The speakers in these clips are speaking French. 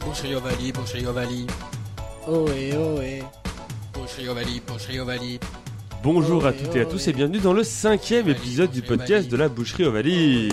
Boucherie Ovalie, Boucherie Ovalie. Ohé, ohé. Boucherie Ovalie, Boucherie Ovalie. Bonjour à toutes et à tous et bienvenue dans le 5e épisode du podcast de la Boucherie Ovalie.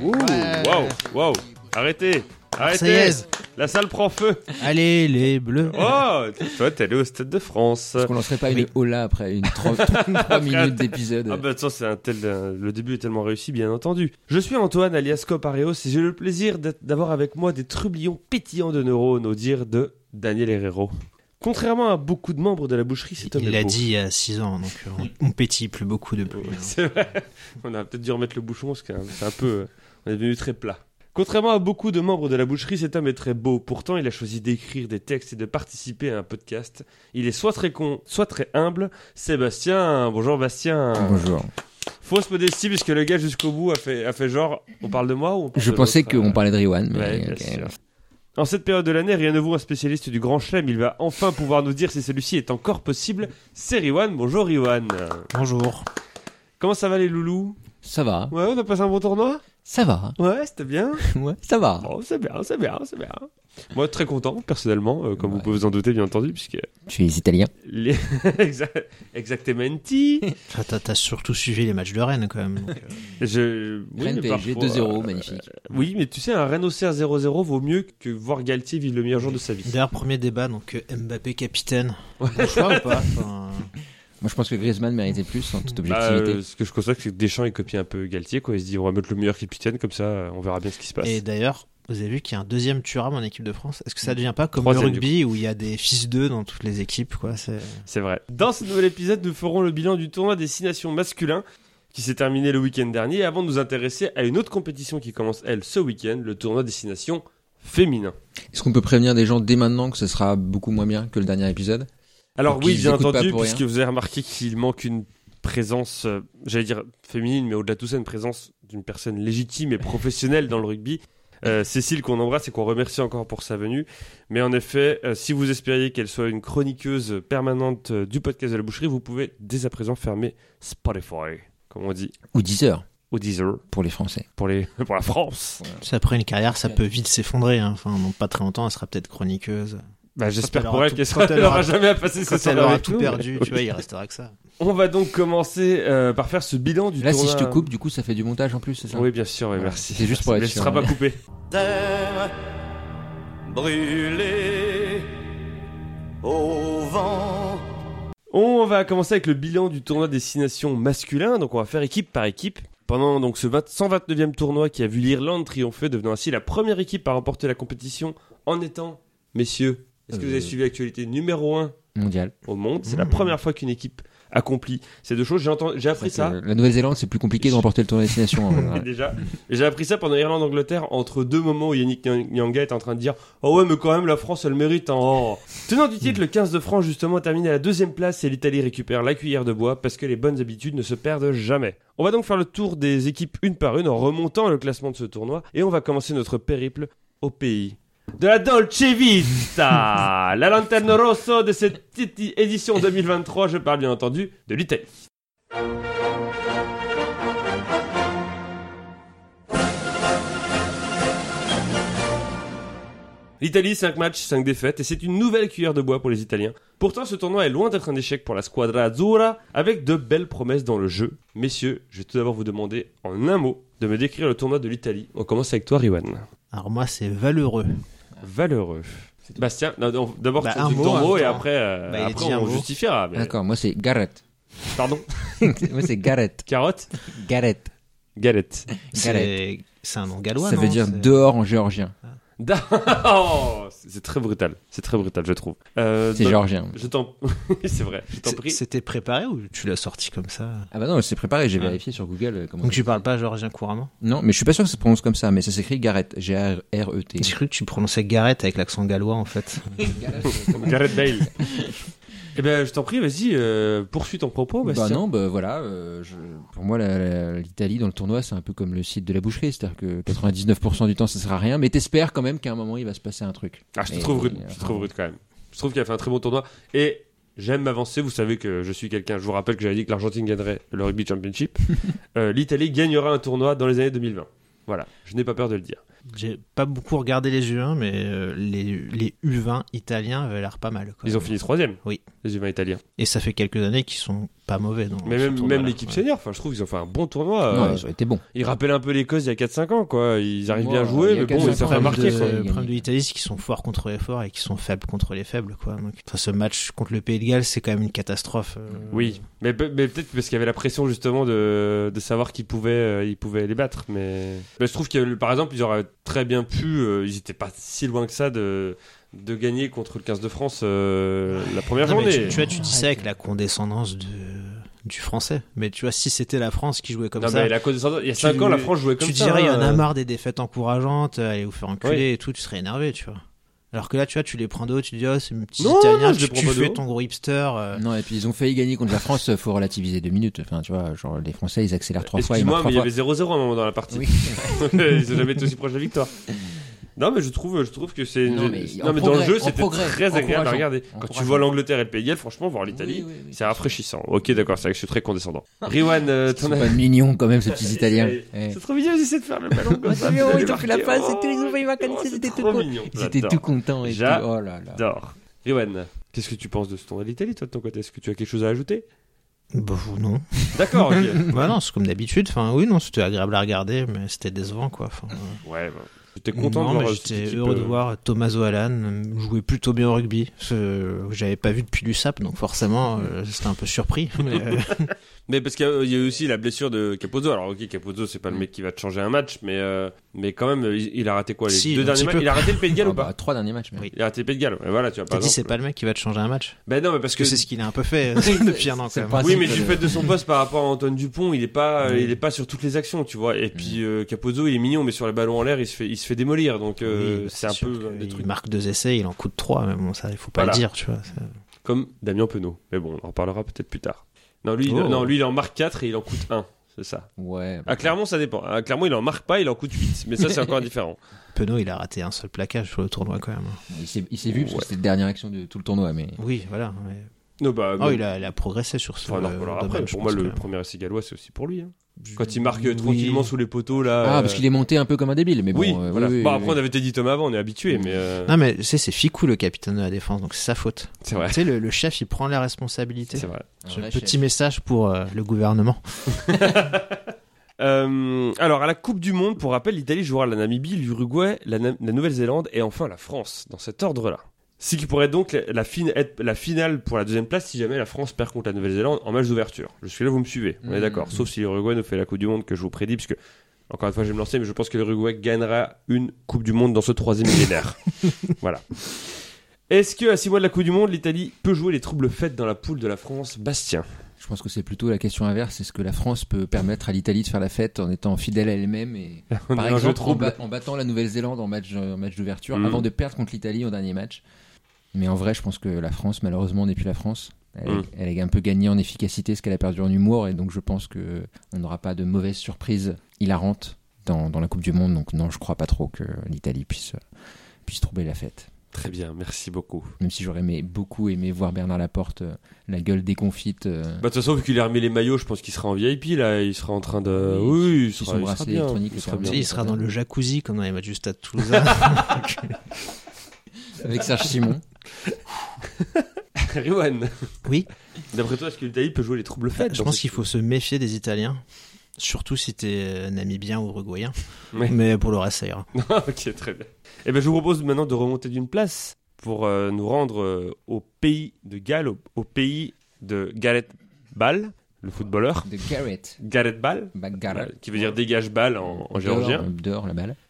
Waouh, arrêtez. Marseillaise. La salle prend feu. Allez, les bleus. Oh, toi t'es allé au Stade de France. Est-ce qu'on lancerait pas une hola après une 3 minutes d'épisode? Ah bah attends, le début est tellement réussi, bien entendu. Je suis Antoine alias Copareos et j'ai le plaisir d'avoir avec moi des trublions pétillants de neurones au dire de Daniel Herrero. Contrairement à beaucoup de membres de la boucherie, cet homme Il est l'a beau. dit il y a 6 ans, donc on pétille plus beaucoup depuis. C'est vrai. On a peut-être dû remettre le bouchon parce que c'est un peu... on est devenu très plat. Contrairement à beaucoup de membres de la boucherie, cet homme est très beau. Pourtant, il a choisi d'écrire des textes et de participer à un podcast. Il est soit très con, soit très humble. Sébastien, bonjour Bastien. Bonjour. Fausse modestie puisque le gars jusqu'au bout a fait genre, on parle de moi ou on parle Je de pensais l'autre, qu'on parlait de Riwan, mais Ouais, bien ok. sûr. En cette période de l'année, rien ne vaut un spécialiste du grand chelem. Il va enfin pouvoir nous dire si celui-ci est encore possible. C'est Riwan. Bonjour Riwan. Bonjour. Comment ça va les loulous? Ça va, Ouais, on a passé un bon tournoi? ça va, Ouais, c'était bien. ouais, ça va. Bon, c'est bien. Moi, très content, personnellement, comme vous pouvez vous en douter, bien entendu, puisque... Tu es italien. Les... Exactementi. T'as surtout suivi les matchs de Rennes, quand même. Donc, Oui, Rennes mais PSG parfois, 2-0, magnifique. Oui, mais tu sais, un Rennes Auxerre 0-0 vaut mieux que voir Galtier vivre le meilleur jour de sa vie. D'ailleurs, premier débat, donc Mbappé capitaine. Bon choix ou pas Moi, je pense que Griezmann méritait plus, en toute objectivité. Ce que je constate, c'est que Deschamps, il copie un peu Galtier, quoi. Il se dit, on va mettre le meilleur capitaine, comme ça, on verra bien ce qui se passe. Et d'ailleurs, vous avez vu qu'il y a un deuxième Thuram en équipe de France. Est-ce que ça devient pas comme Troisième, le rugby où il y a des fils d'eux dans toutes les équipes, quoi? C'est vrai. Dans ce nouvel épisode, nous ferons le bilan du tournoi Destination masculin qui s'est terminé le week-end dernier avant de nous intéresser à une autre compétition qui commence, elle, ce week-end, le tournoi Destination féminin. Est-ce qu'on peut prévenir des gens dès maintenant que ce sera beaucoup moins bien que le dernier épisode? Alors Donc, oui, ils bien écoutent pas entendu, pour rien. puisque vous avez remarqué qu'il manque une présence, j'allais dire féminine, mais au-delà de tout ça, une présence d'une personne légitime et professionnelle dans le rugby. Cécile qu'on embrasse et qu'on remercie encore pour sa venue. Mais en effet, si vous espériez qu'elle soit une chroniqueuse permanente du podcast de la boucherie, vous pouvez dès à présent fermer Spotify, comme on dit, Ou 10 heures, ou Deezer, pour les Français. pour la France. Après une carrière, ça peut vite s'effondrer. Hein. Enfin, dans pas très longtemps, elle sera peut-être chroniqueuse. Bah, j'espère elle pour aura elle tout- qu'elle quand elle n'aura aura- jamais à passer Quand cette soirée elle aura avec tout nous, perdu, mais- tu vois, il restera que ça. On va donc commencer par faire ce bilan du Là, tournoi. si je te coupe, du coup, ça fait du montage en plus, c'est ça? Oui, bien sûr, oui, Ouais, merci. c'est juste pour Mais être ce sûr, sera pas ouais. coupé. Terre brûlée au vent. On va commencer avec le bilan du tournoi Destination masculin. Donc, on va faire équipe par équipe. Pendant donc ce 129e tournoi qui a vu l'Irlande triompher, devenant ainsi la première équipe à remporter la compétition en étant, messieurs, est-ce que vous avez suivi l'actualité numéro 1 Mondial. au monde? C'est la première fois qu'une équipe accomplit ces deux choses. J'ai appris ça. La Nouvelle-Zélande, c'est plus compliqué de remporter le tournoi destination. en général. Déjà, j'ai appris ça pendant Irlande-Angleterre entre deux moments où Yannick Nyanga est en train de dire « Oh ouais, mais quand même, la France, elle mérite. Hein. Oh. » Tenant du titre, le 15 de France, justement, termine à la 2e place et l'Italie récupère la cuillère de bois parce que les bonnes habitudes ne se perdent jamais. On va donc faire le tour des équipes une par une en remontant le classement de ce tournoi et on va commencer notre périple au pays de la Dolce Vita, la lanterne rosso de cette édition 2023. Je parle bien entendu de l'Italie. L'Italie, 5 matchs, 5 défaites, et c'est une nouvelle cuillère de bois pour les Italiens. Pourtant, ce tournoi est loin d'être un échec pour la Squadra Azzurra, avec de belles promesses dans le jeu. Messieurs, je vais tout d'abord vous demander, en un mot, de me décrire le tournoi de l'Italie. On commence avec toi, Riwan. Alors moi, c'est valeureux. Valeureux. Bastien, non, d'abord Bah, tu un dis mot, ton en mot, même et temps. après, Bah, il après dit un on mot. justifiera. Mais... D'accord, moi, c'est Gareth. Pardon. Moi, c'est Gareth. Carotte. Gareth. Galette. C'est un nom gallois, Ça non veut dire C'est- dehors en géorgien. Oh, c'est très brutal. C'est très brutal, je trouve. C'est donc, géorgien. Je t'en... c'est vrai, je t'en prie. C'était préparé ou tu l'as sorti comme ça? Ah bah non, c'est préparé, j'ai Ah. vérifié sur Google comment Donc ça tu se parles dit. pas géorgien couramment? Non, mais je suis pas sûr que ça se prononce comme ça, mais ça s'écrit Gareth, G-A-R-E-T. J'ai cru que tu prononçais Gareth avec l'accent gallois en fait. Gareth Bale. Eh ben, je t'en prie, vas-y, poursuis ton propos, Bastien. Bah non, bah voilà, pour moi l'Italie dans le tournoi c'est un peu comme le site de la boucherie, c'est-à-dire que 99% du temps ça sert à rien, mais t'espères quand même qu'à un moment il va se passer un truc. Ah, je te Et- trouve rude, je te trouve rude quand même. Je trouve qu'il a fait un très bon tournoi. Et j'aime m'avancer, vous savez que je suis quelqu'un, je vous rappelle que j'avais dit que l'Argentine gagnerait le Rugby Championship. L'Italie gagnera un tournoi dans les années 2020. Voilà, je n'ai pas peur de le dire. J'ai pas beaucoup regardé les U1, mais les U20 italiens avaient l'air pas mal. Quoi. Ils ont fini 3e, Oui. les humains italiens. Et ça fait quelques années qu'ils sont pas mauvais. Mais même l'équipe senior, enfin, je trouve qu'ils ont fait un bon tournoi. Non, ils ont été bons. Ils rappellent un peu l'Écosse il y a 4-5 ans, quoi. Ils arrivent Ouais, bien à jouer, il y a mais bon, 4-5 ils savent ans, pas le marquer, quoi. Le problème de l'Italie, c'est qu'ils sont forts contre les forts et qu'ils sont faibles contre les faibles. Quoi. Donc, ce match contre le Pays de Galles, c'est quand même une catastrophe. Oui, mais peut-être parce qu'il y avait la pression justement de savoir qu'ils pouvaient les battre. Mais je trouve que par exemple, ils auraient très bien pu, ils étaient pas si loin que ça de gagner contre le 15 de France la première Non, mais journée. tu vois, tu dis ça avec la condescendance du français. Mais tu vois, si c'était la France qui jouait comme Non, ça. mais il y a 5 ans, la France jouait comme tu ça. dirais, il y en a hein. marre des défaites encourageantes, allez vous faire enculer Oui. et tout, tu serais énervé, tu vois. Alors que là, tu vois, tu les prends de haut, tu te dis, oh, c'est mes petits Non, Italiens, non, je les tu prends pas de fais haut. ton gros hipster. Non, et puis ils ont failli gagner contre la France, faut relativiser 2 minutes. Enfin, tu vois, genre les Français, ils accélèrent 3 fois, ils Excuse-moi, marquent mais il y 3 fois. avait 0-0 à un moment dans la partie. Oui. Ils ont jamais été aussi proches de la victoire. Non, mais je trouve que c'est. Non, mais en dans le progrès, jeu, en c'était progrès, très agréable à encourageant. regarder. Quand tu Encourageant. vois l'Angleterre et le Pays de Galles, franchement, voir l'Italie, Oui, oui, oui. c'est rafraîchissant. Ok, d'accord, c'est vrai que je suis très condescendant. Riwan, Ils t'en sont as. pas mignons quand même, ces petits Italiens. C'est trop mignon, ils essaient de faire le ballon comme ça. Ils Ils t'ont fait la marqué. passe et Oh, tout, ils ont failli marquer, oh, ils c'est étaient trop tout mignon. Ils étaient tout contents et tout. Oh là là. J'adore. Riwan, qu'est-ce que tu penses de ce tournoi de l'Italie, toi, de ton côté? Est-ce que tu as quelque chose à ajouter? Bah, non. D'accord, ok. Bah non, c'est comme d'habitude. Enfin, oui, non, c'était agréable à regarder, mais c'était décevant, quoi. Enfin, Ouais, bah, j'étais content non, de mais voir. j'étais cette équipe, heureux de voir Tommaso Allan jouer plutôt bien au rugby. J'avais pas vu depuis l'USAP, donc forcément, j'étais un peu surpris. Mais parce qu'il y a eu aussi la blessure de Capozzo. Alors, ok, Capozzo, c'est pas le mec qui va te changer un match, mais quand même, il a raté quoi, les Si, 2 un derniers petit matchs? peu. Il a raté le Pays de Galles ou Ah bah, pas? 3 derniers matchs, même. Oui. Il a raté le Pays de Galles. Et voilà, tu vois, par T'as dit, c'est exemple. pas le mec qui va te changer un match. Ben non, mais parce que. C'est ce qu'il a un peu fait depuis un an, C'est quand pas même. Oui, c'est mais que du le- fait de son poste par rapport à Antoine Dupont, il est pas sur toutes les actions, tu vois. Et Mm. puis Capozzo, il est mignon, mais sur les ballons en l'air, il se fait démolir. Donc Oui, c'est un sûr peu que des il trucs marque 2 essais, il en coûte 3, mais bon, ça, il faut pas Voilà. le dire, tu vois. comme Damien Penaud. Mais bon, on en reparlera peut-être plus tard. Non, lui, Oh. lui, il en marque 4 et il en coûte 1. C'est ça. Ouais. Ah, Clermont, ça dépend. Ah, Clermont, il en marque pas, il en coûte 8. Mais ça, c'est encore différent. Penaud, il a raté un seul plaquage sur le tournoi, quand même. Il s'est vu parce que c'était la dernière action de tout le tournoi, mais. Oui, voilà. Mais... Non, bah, Oh, il a progressé sur ce Enfin, on en reparlera après. domaine, je Pour moi, pense, le quand même. premier essai gallois, c'est aussi pour lui. Hein. Quand il marque Oui. tranquillement sous les poteaux, là. Ah, parce qu'il est monté un peu comme un débile, mais bon. Oui, voilà. oui, Bon, oui, après, oui. on avait dit Thomas avant, on est habitué, mais. Non, mais tu sais, c'est Ficou le capitaine de la défense, donc c'est sa faute. C'est vrai. Tu sais, le chef, il prend la responsabilité. C'est vrai. Un Ce vrai petit chef. message pour le gouvernement. Alors, à la Coupe du Monde, pour rappel, l'Italie jouera la Namibie, l'Uruguay, la Nouvelle-Zélande et enfin la France, dans cet ordre-là. Ce qui pourrait donc être la finale pour la deuxième place si jamais la France perd contre la Nouvelle-Zélande en match d'ouverture. Jusque-là, vous me suivez, on est d'accord. Sauf si l'Uruguay nous fait la Coupe du Monde que je vous prédis, puisque, encore une fois, je vais me lancer, mais je pense que l'Uruguay gagnera une Coupe du Monde dans ce 3e millénaire. Voilà. Est-ce qu'à 6 mois de la Coupe du Monde, l'Italie peut jouer les troubles fêtes dans la poule de la France? Bastien. Je pense que c'est plutôt la question inverse. Est-ce que la France peut permettre à l'Italie de faire la fête en étant fidèle à elle-même et, On par est un jeu exemple, trouble. en battant la Nouvelle-Zélande en match d'ouverture Mhm. avant de perdre contre l'Italie au dernier match. Mais en vrai, je pense que la France, malheureusement, n'est plus la France. Elle a un peu gagné en efficacité ce qu'elle a perdu en humour, et donc je pense que on n'aura pas de mauvaises surprises hilarantes dans la Coupe du Monde. Donc non, je crois pas trop que l'Italie puisse trouver la fête. Très bien, merci beaucoup. Même si j'aurais beaucoup aimé voir Bernard Laporte, la gueule déconfite. Bah, de toute façon, vu qu'il a remis les maillots, je pense qu'il sera en VIP, là. Il sera en train de. Oui, Oui, il si sera, son il bracelet sera bien. électronique Il le sera permet. bien. Tu sais, il sera dans le jacuzzi comme dans les matchs du Stade Toulousain. Avec Serge Simon. Riwan, Oui, d'après toi, est-ce que l'Italie peut jouer les troubles fêtes je pense qu'il faut se méfier des Italiens. Surtout si t'es namibien ou uruguayen. Oui. Mais pour le reste, ça ira. Ok, très bien. Et ben, je vous propose maintenant de remonter d'une place pour nous rendre au pays de Galles, au pays de Gareth Bale, le footballeur. De Garrett. Gareth Bale, Garrett. qui veut dire dégage balle en géorgien. Dehors la balle.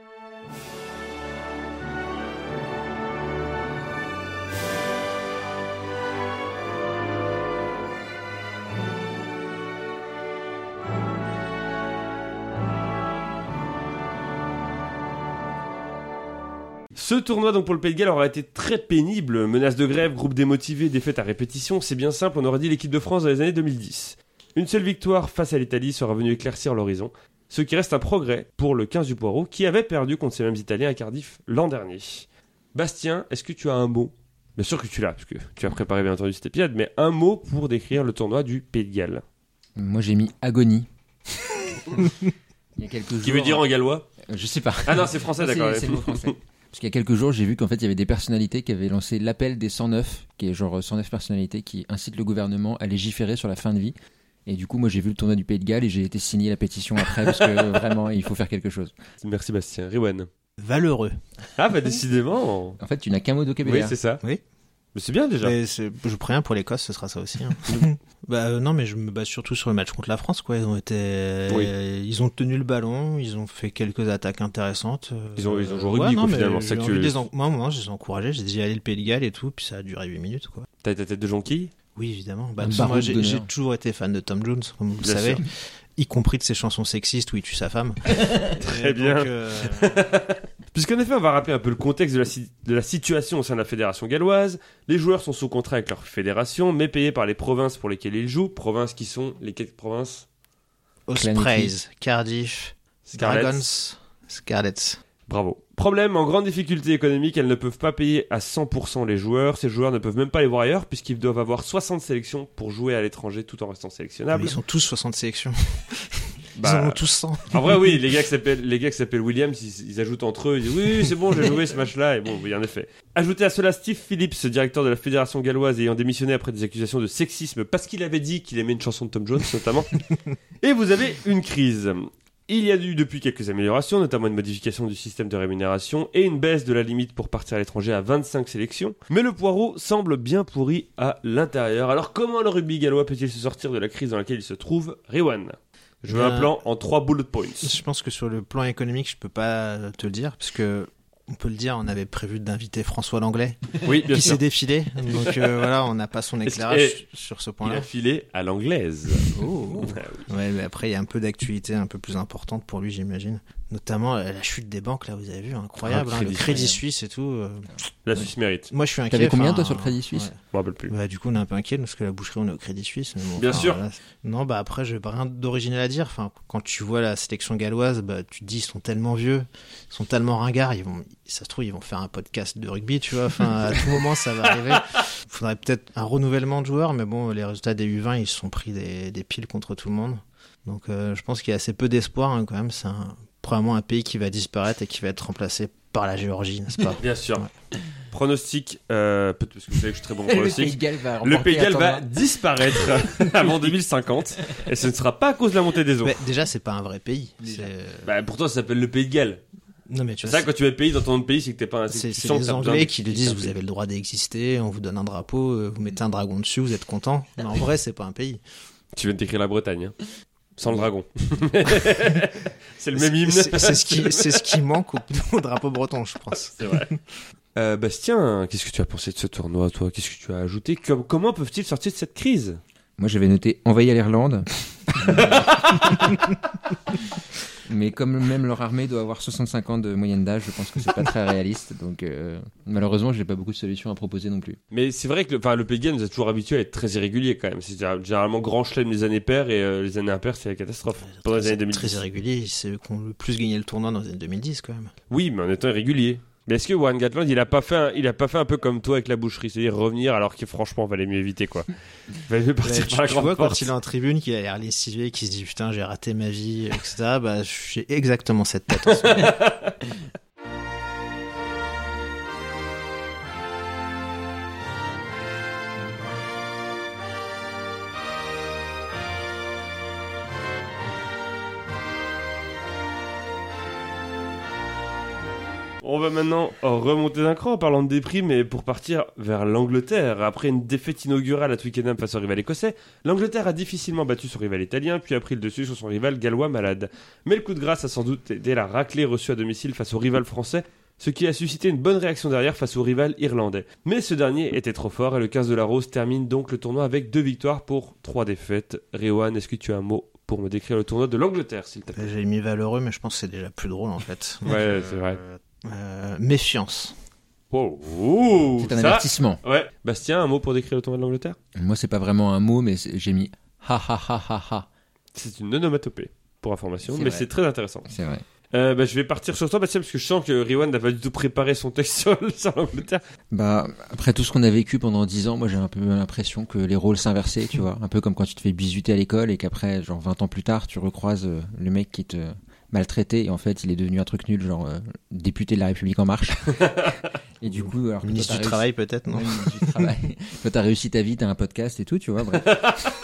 Ce tournoi donc pour le Pays de Galles aura été très pénible, menace de grève, groupe démotivé, défaite à répétition, c'est bien simple, on aurait dit l'équipe de France dans les années 2010. Une seule victoire face à l'Italie sera venue éclaircir l'horizon, ce qui reste un progrès pour le 15 du Poireau qui avait perdu contre ces mêmes Italiens à Cardiff l'an dernier. Bastien, est-ce que tu as un mot? Bien sûr que tu l'as, parce que tu as préparé bien entendu cet épisode, mais un mot pour décrire le tournoi du Pays de Galles. Moi j'ai mis agonie. Il y a quelques jours. Qui veut dire en gallois? Je sais pas. Ah non, c'est français, d'accord. C'est le mot français. Parce qu'il y a quelques jours, j'ai vu qu'en fait, il y avait des personnalités qui avaient lancé l'appel des 109, qui est genre 109 personnalités qui incitent le gouvernement à légiférer sur la fin de vie. Et du coup, moi, j'ai vu le tournoi du Pays de Galles et j'ai été signer la pétition après parce que vraiment, il faut faire quelque chose. Merci Bastien. Riwan. Valeureux. Ah bah décidément. En fait, tu n'as qu'un mot de Oui, vocabulaire. c'est ça. Oui. Mais c'est bien déjà. Mais je préviens pour l'Écosse, ce sera ça aussi. Hein. Non, mais je me base surtout sur le match contre la France, quoi. Ils ont tenu le ballon, ils ont fait quelques attaques intéressantes. Ils ont joué au rugby, quoi, finalement. C'est ça que Moi, je les ai encouragés, j'ai dit allez le Pays de Galles et tout, puis ça a duré 8 minutes, quoi. T'as ta tête de jonquille? Oui, évidemment. Un Moi, baroud j'ai d'honneur. toujours été fan de Tom Jones, comme vous le Bien savez. sûr. Y compris de ses chansons sexistes où il tue sa femme. Très bien. Puisqu'en effet, on va rappeler un peu le contexte de la situation au sein de la fédération galloise. Les joueurs sont sous contrat avec leur fédération, mais payés par les provinces pour lesquelles ils jouent. Provinces qui sont les quelles provinces? Ospreys, Cardiff, Scarlets. Dragons, Scarlets. Bravo. Problème, en grande difficulté économique, elles ne peuvent pas payer à 100% les joueurs. Ces joueurs ne peuvent même pas les voir ailleurs puisqu'ils doivent avoir 60 sélections pour jouer à l'étranger tout en restant sélectionnables. Ils sont tous 60 sélections. Ils Bah, en ont tous 100. en vrai, oui, les gars qui s'appellent Williams, ils ajoutent entre eux, ils disent oui, c'est bon, j'ai joué ce match-là, et bon, oui, en effet. Ajoutez à cela Steve Phillips, directeur de la fédération galloise, ayant démissionné après des accusations de sexisme parce qu'il avait dit qu'il aimait une chanson de Tom Jones, notamment. Et vous avez une crise. Il y a eu depuis quelques améliorations, notamment une modification du système de rémunération et une baisse de la limite pour partir à l'étranger à 25 sélections. Mais le poireau semble bien pourri à l'intérieur. Alors comment le rugby gallois peut-il se sortir de la crise dans laquelle il se trouve? Riwan, je veux un plan en 3 bullet points. Je pense que sur le plan économique, je peux pas te le dire, parce que on peut le dire, on avait prévu d'inviter François Langlais, Oui, bien qui sûr. s'est défilé. Donc voilà, on n'a pas son Est-ce éclairage sur ce Il point-là. a filé à l'anglaise. Oh. Ouais, mais après, il y a un peu d'actualité un peu plus importante pour lui, j'imagine. Notamment la chute des banques, là, vous avez vu, incroyable. Ah, Le Crédit Suisse et tout. La Suisse mérite. Moi, je suis inquiet. T'avais combien, enfin, toi, sur le Crédit Suisse? Je me rappelle plus. Bah, du coup, on est un peu inquiet parce que la boucherie, on est au Crédit Suisse. Mais bon, Bien sûr. voilà. Non, bah après, je n'ai pas rien d'original à dire. Enfin, quand tu vois la sélection galloise, bah, tu te dis, ils sont tellement vieux, ils sont tellement ringards, ça se trouve, ils vont faire un podcast de rugby, tu vois. Enfin, à tout moment, ça va arriver. Il faudrait peut-être un renouvellement de joueurs, mais bon, les résultats des U20, ils se sont pris des piles contre tout le monde. Donc, je pense qu'il y a assez peu d'espoir, hein, quand même. C'est probablement un pays qui va disparaître et qui va être remplacé par la Géorgie, n'est-ce pas? Bien sûr. Ouais. Pronostic, peut-être parce que vous savez que je suis très bon en Le Pays de pronostic. Galles va Le remporter Pays de Galles à va tournoi. disparaître avant 2050 et ce ne sera pas à cause de la montée des eaux. Mais déjà, c'est pas un vrai pays. Bah, pourtant, ça s'appelle le Pays de Galles. Non, mais tu C'est vois, ça, quand tu es pays dans ton autre pays, c'est que t'es pas un. c'est tu sens que les t'as besoin Anglais de- qui lui disent vous avez le droit d'exister, on vous donne un drapeau, vous mettez un dragon dessus, vous êtes content. Mais en vrai, c'est pas un pays. Tu viens de t'écrire la Bretagne, hein. Sans le dragon. C'est le même hymne. C'est ce qui manque au drapeau breton, je pense. C'est vrai. Bastien, qu'est-ce que tu as pensé de ce tournoi, toi? Qu'est-ce que tu as ajouté? Comment peuvent-ils sortir de cette crise? Moi, j'avais noté envahir l'Irlande. Mais comme même leur armée doit avoir 65 ans de moyenne d'âge, je pense que c'est pas très réaliste. Donc, malheureusement, j'ai pas beaucoup de solutions à proposer non plus. Mais c'est vrai que le Pays de Galles nous a toujours habitués à être très irrégulier quand même. C'est généralement grand chelem les années paires et les années impaires, c'est la catastrophe. Pendant les années 2010. Très irrégulier, c'est eux qui ont le plus gagné le tournoi dans les années 2010 quand même. Oui, mais en étant irrégulier. Mais est-ce que Warren Gatland, il a pas fait un peu comme toi avec la boucherie, c'est-à-dire revenir alors que franchement, valait mieux éviter quoi. Valait mieux partir Tu par la tu grande vois, porte. quand il est en tribune, qu'il a l'air lessivé, qu'il se dit putain, j'ai raté ma vie, etc. Bah, j'ai exactement cette tête en ce moment. On va maintenant remonter d'un cran en parlant de déprime et pour partir vers l'Angleterre. Après une défaite inaugurale à Twickenham face au rival écossais, l'Angleterre a difficilement battu son rival italien puis a pris le dessus sur son rival gallois malade. Mais le coup de grâce a sans doute été la raclée reçue à domicile face au rival français, ce qui a suscité une bonne réaction derrière face au rival irlandais. Mais ce dernier était trop fort et le 15 de la Rose termine donc le tournoi avec 2 victoires pour 3 défaites. Riwan, est-ce que tu as un mot pour me décrire le tournoi de l'Angleterre, s'il te plaît? J'ai mis valeureux, mais je pense que c'est déjà plus drôle en fait. Ouais, c'est vrai. Méfiance. Wow. Ouh, C'est un ça- avertissement. Ouais. Bastien, un mot pour décrire le tournoi de l'Angleterre? Moi, c'est pas vraiment un mot, mais j'ai mis ha ha ha ha ha. C'est une onomatopée, pour information, C'est mais vrai. c'est très intéressant. C'est vrai. Je vais partir sur toi, Bastien, parce que je sens que Riwan n'a pas du tout préparé son texte sur l'Angleterre. Bah, après tout ce qu'on a vécu pendant 10 ans, moi j'ai un peu l'impression que les rôles s'inversaient, tu vois. Un peu comme quand tu te fais bisuter à l'école et qu'après, genre 20 ans plus tard, tu recroises le mec qui te maltraité et en fait il est devenu un truc nul, genre député de la République En Marche. Et du coup, alors que Ministre toi, du t'as Travail, peut-être, non? Ouais, ministre du Travail. Toi t'as réussi ta vie, t'as un podcast et tout, tu vois, bref.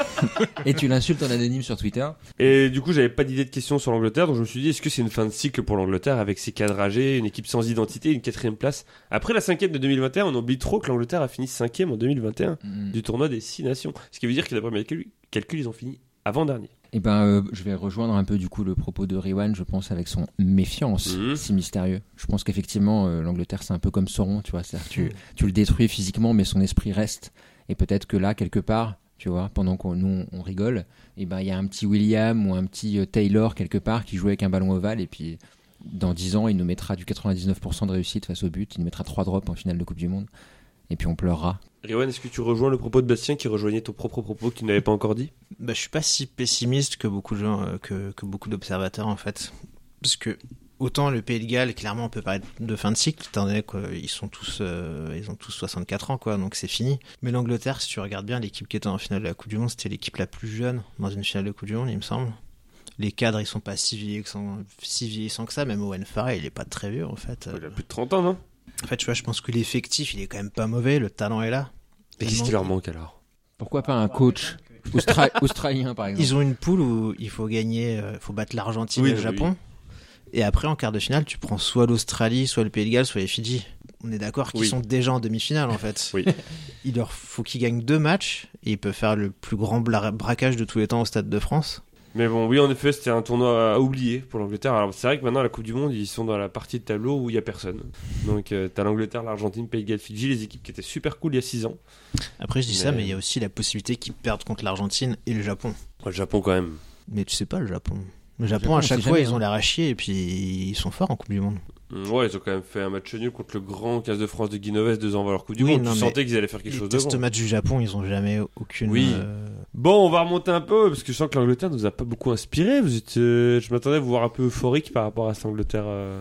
Et tu l'insultes en anonyme sur Twitter. Et du coup, j'avais pas d'idée de question sur l'Angleterre, donc je me suis dit, est-ce que c'est une fin de cycle pour l'Angleterre avec ses cadres âgés, une équipe sans identité, une 4e place. Après la 5e de 2021, on oublie trop que l'Angleterre a fini 5e en 2021 du tournoi des 6 nations. Ce qui veut dire que d'après mes calculs, ils ont fini avant-dernier. Et je vais rejoindre un peu du coup le propos de Riwan, je pense, avec son méfiance si mystérieux. Je pense qu'effectivement l'Angleterre c'est un peu comme Sauron, tu vois, c'est-à-dire tu le détruis physiquement mais son esprit reste. Et peut-être que là quelque part, tu vois, pendant qu'on rigole, et il y a un petit William ou un petit Taylor quelque part qui joue avec un ballon ovale et puis dans 10 ans il nous mettra du 99% de réussite face au but, il nous mettra 3 drops en finale de Coupe du Monde et puis on pleurera. Riwan, est-ce que tu rejoins le propos de Bastien qui rejoignait ton propre propos que tu n'avais pas encore dit? Je suis pas si pessimiste que beaucoup de gens, que beaucoup d'observateurs en fait. Parce que autant le Pays de Galles, clairement, on peut parler de fin de cycle, étant donné qu'ils sont tous, ils ont tous 64 ans, quoi, donc c'est fini. Mais l'Angleterre, si tu regardes bien, l'équipe qui était en finale de la Coupe du Monde, c'était l'équipe la plus jeune dans une finale de Coupe du Monde, il me semble. Les cadres, ils sont pas si vieillissants que ça, même Owen Farrell, il est pas très vieux en fait. Il a plus de 30 ans, non? En fait, tu vois, je pense que l'effectif, il est quand même pas mauvais, le talent est là. Et qu'est-ce qui leur manque alors? Pourquoi pas un coach australien par exemple? Ils ont une poule où il faut gagner, faut battre l'Argentine et le Japon. Et après, en quart de finale, tu prends soit l'Australie, soit le Pays de Galles, soit les Fidji. On est d'accord qu'ils sont déjà en demi-finale en fait. Oui. Il leur faut qu'ils gagnent 2 matchs et ils peuvent faire le plus grand braquage de tous les temps au Stade de France. Mais bon, oui, en effet, c'était un tournoi à oublier pour l'Angleterre. Alors, c'est vrai que maintenant, la Coupe du Monde, ils sont dans la partie de tableau où il n'y a personne. Donc, t'as l'Angleterre, l'Argentine, Pays de Galles, Fidji, les équipes qui étaient super cool il y a 6 ans. Après, je dis ça, mais il y a aussi la possibilité qu'ils perdent contre l'Argentine et le Japon. Le Japon, quand même. Mais tu sais pas, le Japon. Le Japon, à chaque fois, ils ont l'air à chier et puis ils sont forts en Coupe du Monde. Ouais, ils ont quand même fait un match nul contre le grand 15 de France de Guinoves 2 ans avant leur Coupe du Monde. Tu sentais qu'ils allaient faire quelque chose de bon. Ce match du Japon, ils ont jamais aucune. Oui. Bon, on va remonter un peu parce que je sens que l'Angleterre nous a pas beaucoup inspiré. Je m'attendais à vous voir un peu euphorique par rapport à cette Angleterre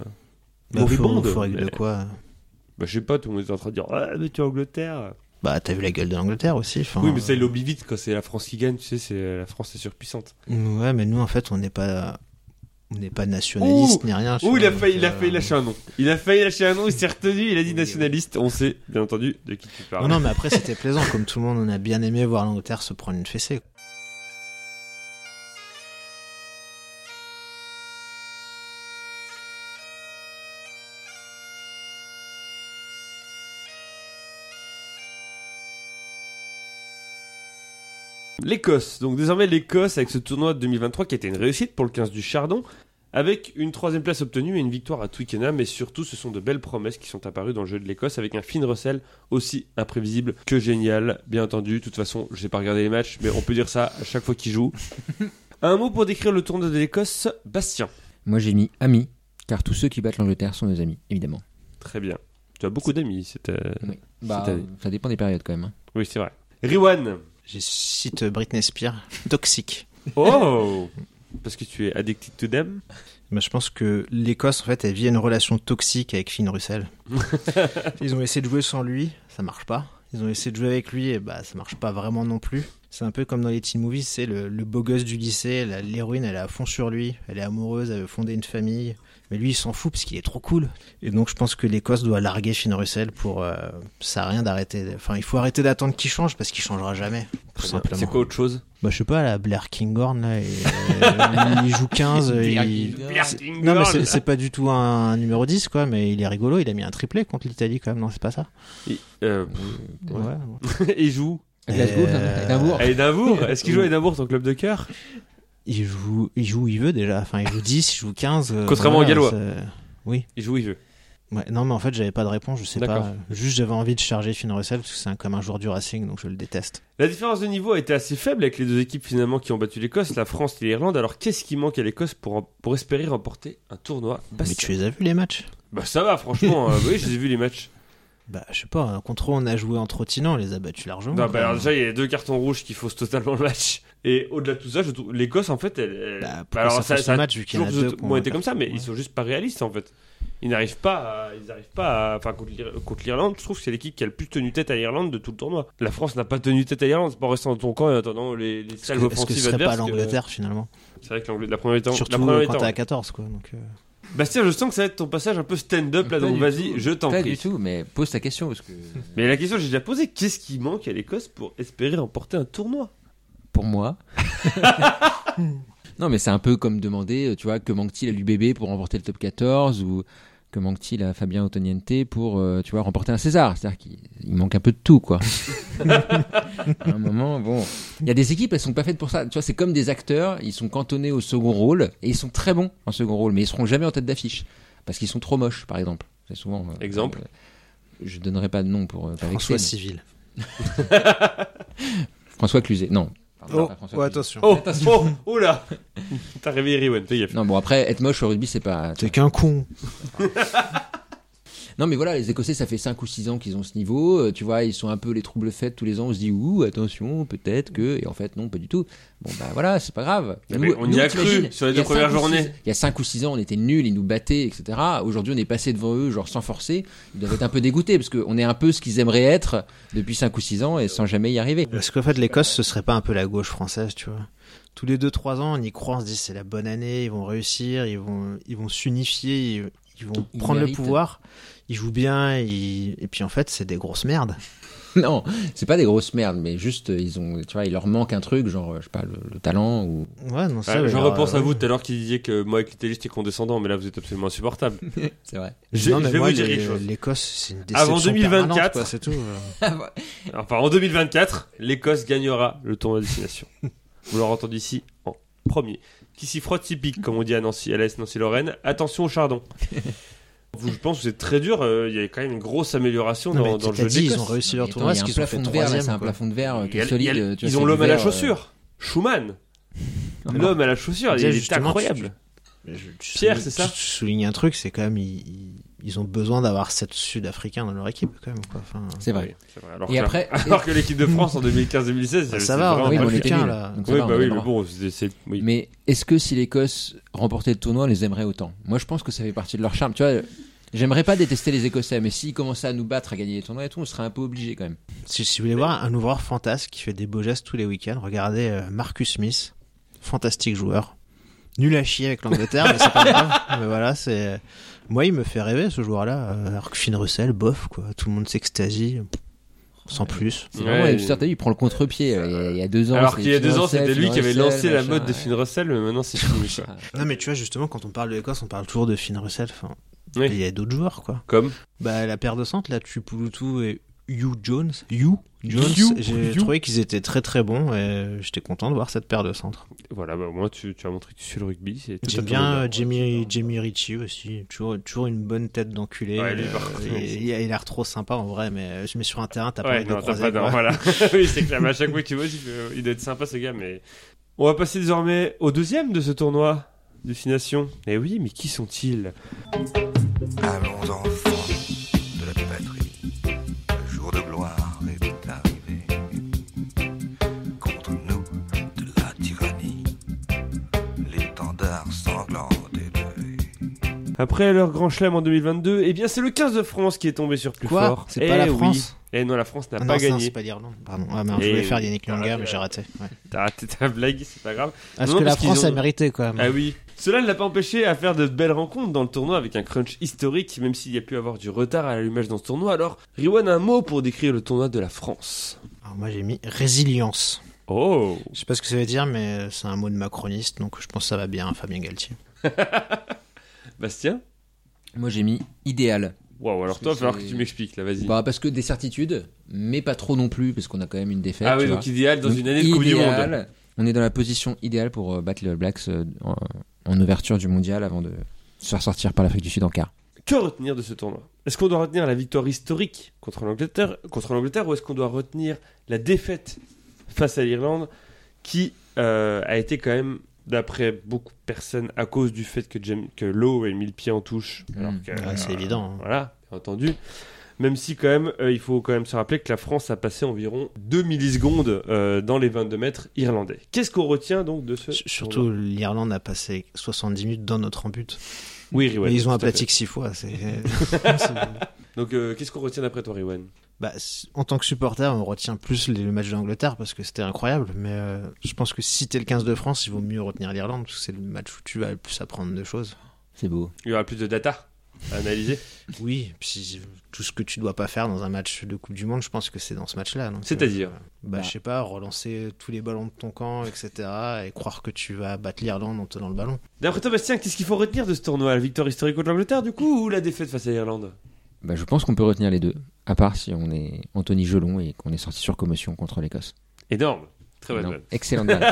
moribonde. Euphorique de quoi? Je sais pas, tout le monde est en train de dire ah mais tu es Angleterre. T'as vu la gueule de l'Angleterre aussi. Oui, mais ça il l'oublie vite quand c'est la France qui gagne. Tu sais, la France est surpuissante. Ouais, mais nous en fait on n'est pas nationaliste ni rien. Il a failli lâcher un nom. Il s'est retenu, il a dit nationaliste. On sait, bien entendu, de qui tu parles. Non, mais après, c'était plaisant. Comme tout le monde, on a bien aimé voir l'Angleterre se prendre une fessée. L'Écosse. Donc désormais l'Écosse avec ce tournoi de 2023 qui a été une réussite pour le 15 du Chardon, avec une 3e place obtenue et une victoire à Twickenham. Mais surtout ce sont de belles promesses qui sont apparues dans le jeu de l'Écosse avec un Finn Russell aussi imprévisible que génial. Bien entendu, de toute façon je n'ai pas regardé les matchs mais on peut dire ça à chaque fois qu'il joue. Un mot pour décrire le tournoi de l'Écosse, Bastien. Moi j'ai mis amis, car tous ceux qui battent l'Angleterre sont nos amis, évidemment. Très bien. Tu as beaucoup d'amis cette oui. Ça dépend des périodes quand même. Oui c'est vrai. Riwan. Je cite Britney Spears, toxique. Oh. Parce que tu es addicted to them. Je pense que l'Écosse, en fait, elle vit une relation toxique avec Finn Russell. Ils ont essayé de jouer sans lui, ça marche pas. Ils ont essayé de jouer avec lui, et ça marche pas vraiment non plus. C'est un peu comme dans les teen movies, c'est le beau gosse du lycée, l'héroïne, elle est à fond sur lui, elle est amoureuse, elle veut fonder une famille. Mais lui, il s'en fout parce qu'il est trop cool. Et donc, je pense que l'Écosse doit larguer Finn Russell pour... ça sert à rien d'arrêter... Enfin, il faut arrêter d'attendre qu'il change parce qu'il changera jamais. Tout simplement. C'est quoi autre chose? Je sais pas, la Blair Kinghorn, là, il joue 15. Non, mais c'est pas du tout un numéro 10, quoi, mais il est rigolo. Il a mis un triplé contre l'Italie, quand même. Non, c'est pas ça? Ouais. Il joue Édimbourg. À Édimbourg. Est-ce qu'il joue à Édimbourg, ton club de cœur? Il joue où il veut déjà. Enfin, il joue 10, il joue 15. Contrairement aux Gallois. Oui. Il joue où il veut. Ouais, non, mais en fait, j'avais pas de réponse, je sais D'accord. pas. Juste, j'avais envie de charger Finn Russell parce que c'est comme un joueur du Racing, donc je le déteste. La différence de niveau a été assez faible avec les deux équipes finalement qui ont battu l'Écosse, la France et l'Irlande. Alors, qu'est-ce qui manque à l'Écosse pour espérer remporter un tournoi? Mais tu les as vus les matchs? Ça va, franchement. Oui, je les ai vus les matchs. Je sais pas, contre eux, on a joué en trottinant, on les a battus largement. Alors déjà, il y a 2 cartons rouges qui faussent totalement le match. Et au-delà de tout ça, je trouve l'Écosse, en fait, alors ça fausse le match vu qu'il y en a deux. Été comme ça, mais ils sont juste pas réalistes, en fait. Ils n'arrivent pas à... Enfin, contre l'Irlande, je trouve que c'est l'équipe qui a le plus tenu tête à l'Irlande de tout le tournoi. La France n'a pas tenu tête à l'Irlande, c'est pas resté dans ton camp et en attendant les salves Est-ce que offensives ce serait adverses. pas l'Angleterre finalement? C'est vrai que la première mi-temps... Surtout la première quand mi-temps, t'es à 14 quoi. Donc, Bastien, je sens que ça va être ton passage un peu stand-up là, Pas donc du vas-y, tout. je t'en Pas prie. du tout, mais pose ta question parce que Mais la question que j'ai déjà posée, qu'est-ce qui manque à l'Écosse pour espérer remporter un tournoi? pour moi. Non, mais c'est un peu comme demander, tu vois, que manque-t-il à l'UBB pour remporter le top 14 ou que manque-t-il à Fabien Ottoniente pour, tu vois, remporter un César. C'est-à-dire qu'il manque un peu de tout, quoi. À un moment, bon, il y a des équipes, elles sont pas faites pour ça. Tu vois, c'est comme des acteurs, ils sont cantonnés au second rôle et ils sont très bons en second rôle, mais ils seront jamais en tête d'affiche parce qu'ils sont trop moches, par exemple. C'est souvent. Exemple. Je donnerai pas de nom pour pas François vexer, Civil. mais- François Cluzet. Non. Pardon, Oh, pas François ouais, Cluzet. attention. Oh là. T'as réveillé Riwan, fais gaffe. Non, bon, après, être moche au rugby, c'est pas. T'es qu'un con. Non, mais voilà, les Écossais, ça fait 5 ou 6 ans qu'ils ont ce niveau. Tu vois, ils sont un peu les troubles faits tous les ans. On se dit, ouh, attention, peut-être que. Et en fait, non, pas du tout. Bon, bah voilà, c'est pas grave. Mais on y a cru t'imagines, sur les il y a 2 premières 5 ou 6 journées. Il y a 5 ou 6 ans, on était nuls, ils nous battaient, etc. Aujourd'hui, on est passé devant eux, genre sans forcer. Ils doivent être un peu dégoûtés parce qu'on est un peu ce qu'ils aimeraient être depuis 5 ou 6 ans et sans jamais y arriver. Parce qu'en fait, l'Écosse, ce serait pas un peu la gauche française, tu vois. Tous les 2-3 ans, on y croit, on se dit c'est la bonne année, ils vont réussir, ils vont s'unifier, ils vont Ils prendre méritent. le pouvoir, ils jouent bien, et puis en fait, c'est des grosses merdes. Non, c'est pas des grosses merdes, mais juste, ils ont, tu vois, il leur manque un truc, genre, je sais pas, le talent ou. Ouais, non, ça. Ouais, je alors, repense à ouais. vous tout à l'heure qui disiez que moi avec l'Italie j'étais condescendant, mais là vous êtes absolument insupportable. C'est vrai. Non, mais je vais moi, vous dire quelque chose. l'Écosse, c'est une déception Avant 2024, permanente, quoi, c'est tout. Enfin, en 2024, l'Écosse gagnera le tournoi destination. Vous l'aurez entendu ici en premier. Qui s'y frotte s'y pique, comme on dit à Nancy, à l'AS Nancy-Lorraine. Attention au chardon. Je pense que c'est très dur. Il y a quand même une grosse amélioration Non, mais dans le t'as jeu dit, ils ont d'Écosse. réussi leur Attends, tournoi, il y a parce un qu'ils ont fait plafond de verre, là, troisième. c'est un quoi. plafond de verre qui est Il y a- solide. il y a- tu vois, Ils c'est ont du l'homme à la verre, chaussure. Schumann. L'homme à la chaussure, il Déjà, est justement, incroyable. Tu Pierre, soulignes- c'est ça Tu soulignes un truc, c'est quand même, ils ont besoin d'avoir 7 Sud-Africains dans leur équipe, quand même. Quoi. Enfin, C'est vrai. Oui, c'est vrai. Alors Et que- après- alors que l'équipe de France en 2015-2016, bah, c'est ça va, vraiment oui, on mais pas on le était cas. Africains, nuls. là. Donc ça Oui, va, on bah est oui, droit. mais bon, oui. Mais est-ce que si l'Écosse remportait le tournoi, on les aimerait autant? Moi, je pense que ça fait partie de leur charme. Tu vois, j'aimerais pas détester les Écossais, mais s'ils commençaient à nous battre, à gagner les tournois et tout, on serait un peu obligé quand même. Si vous voulez voir un ouvreur fantasque qui fait des beaux gestes tous les week-ends, regardez Marcus Smith, fantastique joueur. Nul à chier avec l'Angleterre, mais c'est pas grave. Mais voilà, c'est. Moi, il me fait rêver ce joueur-là. Alors que Finn Russell, bof, quoi. Tout le monde s'extasie. Sans plus. C'est vraiment Ouais, une t'as vu, il prend le contre-pied. Il y a 2 ans. Alors c'était qu'il y a Finn 2 ans, Russell, c'était lui qui avait Finn lancé Russell, la machin, mode de ouais. Finn Russell, mais maintenant c'est fini. quoi. Non, mais tu vois, justement, quand on parle de l'Écosse, on parle toujours de Finn Russell. Enfin, Oui. il y a d'autres joueurs, quoi. Comme Bah, la paire de centres, là, Tupulutu et Hugh Jones. Hugh Jones, j'ai Hugh. trouvé qu'ils étaient très très bons et j'étais content de voir cette paire de centres. voilà, bah, au moins tu as montré que tu suis le rugby. C'est tout à J'aime ton bien honneur. Jamie Ritchie aussi, toujours une bonne tête d'enculé. Ouais, lui, par contre, il a l'air trop sympa en vrai, mais je mets sur un terrain, t'as pas Ouais, envie de le non, t'as croiser. pas de- quoi. voilà. Oui, c'est clair. Mais à chaque fois que tu vois, il doit être sympa ce gars. Mais on va passer désormais au deuxième de ce tournoi destination. Eh oui, mais qui sont-ils? Allons enfants de la patrie, le jour de gloire est arrivé. Contre nous de la tyrannie, l'étendard sanglant élevé. Après leur grand chelem en 2022, eh bien c'est le 15 de France qui est tombé sur plus Quoi fort. C'est Eh pas la oui. France Eh non, la France n'a Ah pas non, gagné. c'est pas l'Irlande. Pardon. Ah, merde, je Et voulais oui. faire Yannick Nyanga, Ah, mais j'ai raté. Ouais. T'as raté ta blague, c'est pas grave. Parce Non, que la parce qu'ils France ont- a mérité quand même. Ah oui. Cela ne l'a pas empêché à faire de belles rencontres dans le tournoi avec un crunch historique, même s'il y a pu avoir du retard à l'allumage dans ce tournoi. Alors, Riwan a un mot pour décrire le tournoi de la France. Alors moi j'ai mis résilience. Oh. Je sais pas ce que ça veut dire, mais c'est un mot de macroniste, donc je pense que ça va bien à Fabien Galtier. Bastien? Moi, j'ai mis idéal. Waouh, alors Parce toi, il que va falloir que c'est- tu m'expliques, là, vas-y. Bah, parce que des certitudes, mais pas trop non plus, parce qu'on a quand même une défaite. Ah oui, tu donc vois. idéal dans Donc, une année de Coupe du Monde. idéal, on est dans la position idéale pour battre les All Blacks en ouverture du mondial avant de se faire sortir par l'Afrique du Sud en quart. Que retenir de ce tournoi? Est-ce qu'on doit retenir la victoire historique contre l'Angleterre, ou est-ce qu'on doit retenir la défaite face à l'Irlande qui a été quand même, d'après beaucoup de personnes, à cause du fait que Lowe ait mis le pied en touche. Alors que, Ouais, c'est évident, hein. Voilà, bien entendu. même si quand même, il faut quand même se rappeler que la France a passé environ 2 millisecondes dans les 22 mètres irlandais. Qu'est-ce qu'on retient donc de ce Surtout, tournoi l'Irlande a passé 70 minutes dans notre embut. Oui, Riwan. Mais ils ont tout à aplati que 6 fois. Donc, qu'est-ce qu'on retient d'après toi, Riwan? Bah, en tant que supporter, on retient plus le match d'Angleterre parce que c'était incroyable. Mais je pense que si t'es le 15 de France, il vaut mieux retenir l'Irlande parce que c'est le match où tu vas le plus apprendre de choses. C'est beau. Il y aura plus de data à analyser. Oui, puis tout ce que tu dois pas faire dans un match de Coupe du Monde, je pense que c'est dans ce match-là. Donc, C'est-à-dire je sais pas, relancer tous les ballons de ton camp, etc. et croire que tu vas battre l'Irlande en tenant le ballon. D'après toi, Bastien, qu'est-ce qu'il faut retenir de ce tournoi? La victoire historique contre l'Angleterre, du coup, ou la défaite face à l'Irlande? Bah, je pense qu'on peut retenir les deux, à part si on est Anthony Gelon et qu'on est sorti sur commotion contre l'Écosse. Énorme. Très bonne Non, vanne. excellente balle.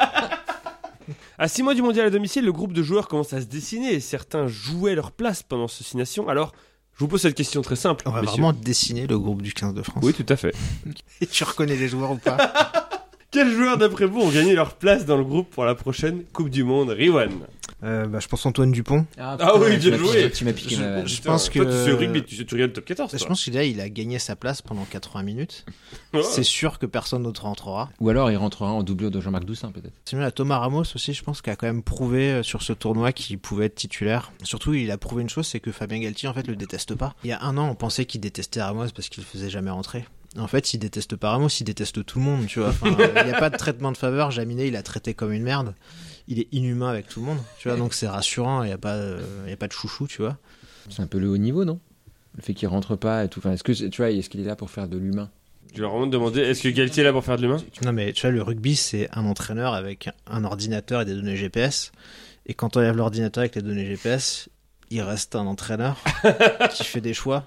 À 6 mois du mondial à domicile, le groupe de joueurs commence à se dessiner et certains jouaient leur place pendant ce 6 nations. Alors, je vous pose cette question très simple. On va messieurs. vraiment dessiner le groupe du 15 de France. Oui, tout à fait. Et tu reconnais les joueurs ou pas? Quels joueurs, d'après vous, ont gagné leur place dans le groupe pour la prochaine Coupe du Monde? Riwan. Je pense Antoine Dupont. Ah oui, bien joué. Tu m'as piqué ma vanne. Je pense Toi, que- tu sais au rugby, tu regardes le top 14. Je toi. pense que là, il a gagné sa place pendant 80 minutes. Ouais. C'est sûr que personne d'autre rentrera. Ou alors il rentrera en doublure de Jean-Marc Doussin, peut-être. C'est mieux à Thomas Ramos aussi, je pense, qui a quand même prouvé sur ce tournoi qu'il pouvait être titulaire. Surtout, il a prouvé une chose, c'est que Fabien Galtier, en fait, le déteste pas. Il y a un an, on pensait qu'il détestait Ramos parce qu'il le faisait jamais rentrer. En fait, il déteste pas Ramos, il déteste tout le monde, tu vois. Enfin, il n'y a pas de traitement de faveur. Jaminet, il a traité comme une merde. Il est inhumain avec tout le monde, tu vois. Donc c'est rassurant, il n'y a pas de chouchou, tu vois. C'est un peu le haut niveau, non? Le fait qu'il rentre pas et tout. Enfin, est-ce qu'il est là pour faire de l'humain? Je vais vraiment te demander, est-ce que Galtier est là pour faire de l'humain? Non, mais tu vois, le rugby, c'est un entraîneur avec un ordinateur et des données GPS. Et quand on enlève l'ordinateur avec les données GPS, il reste un entraîneur qui fait des choix.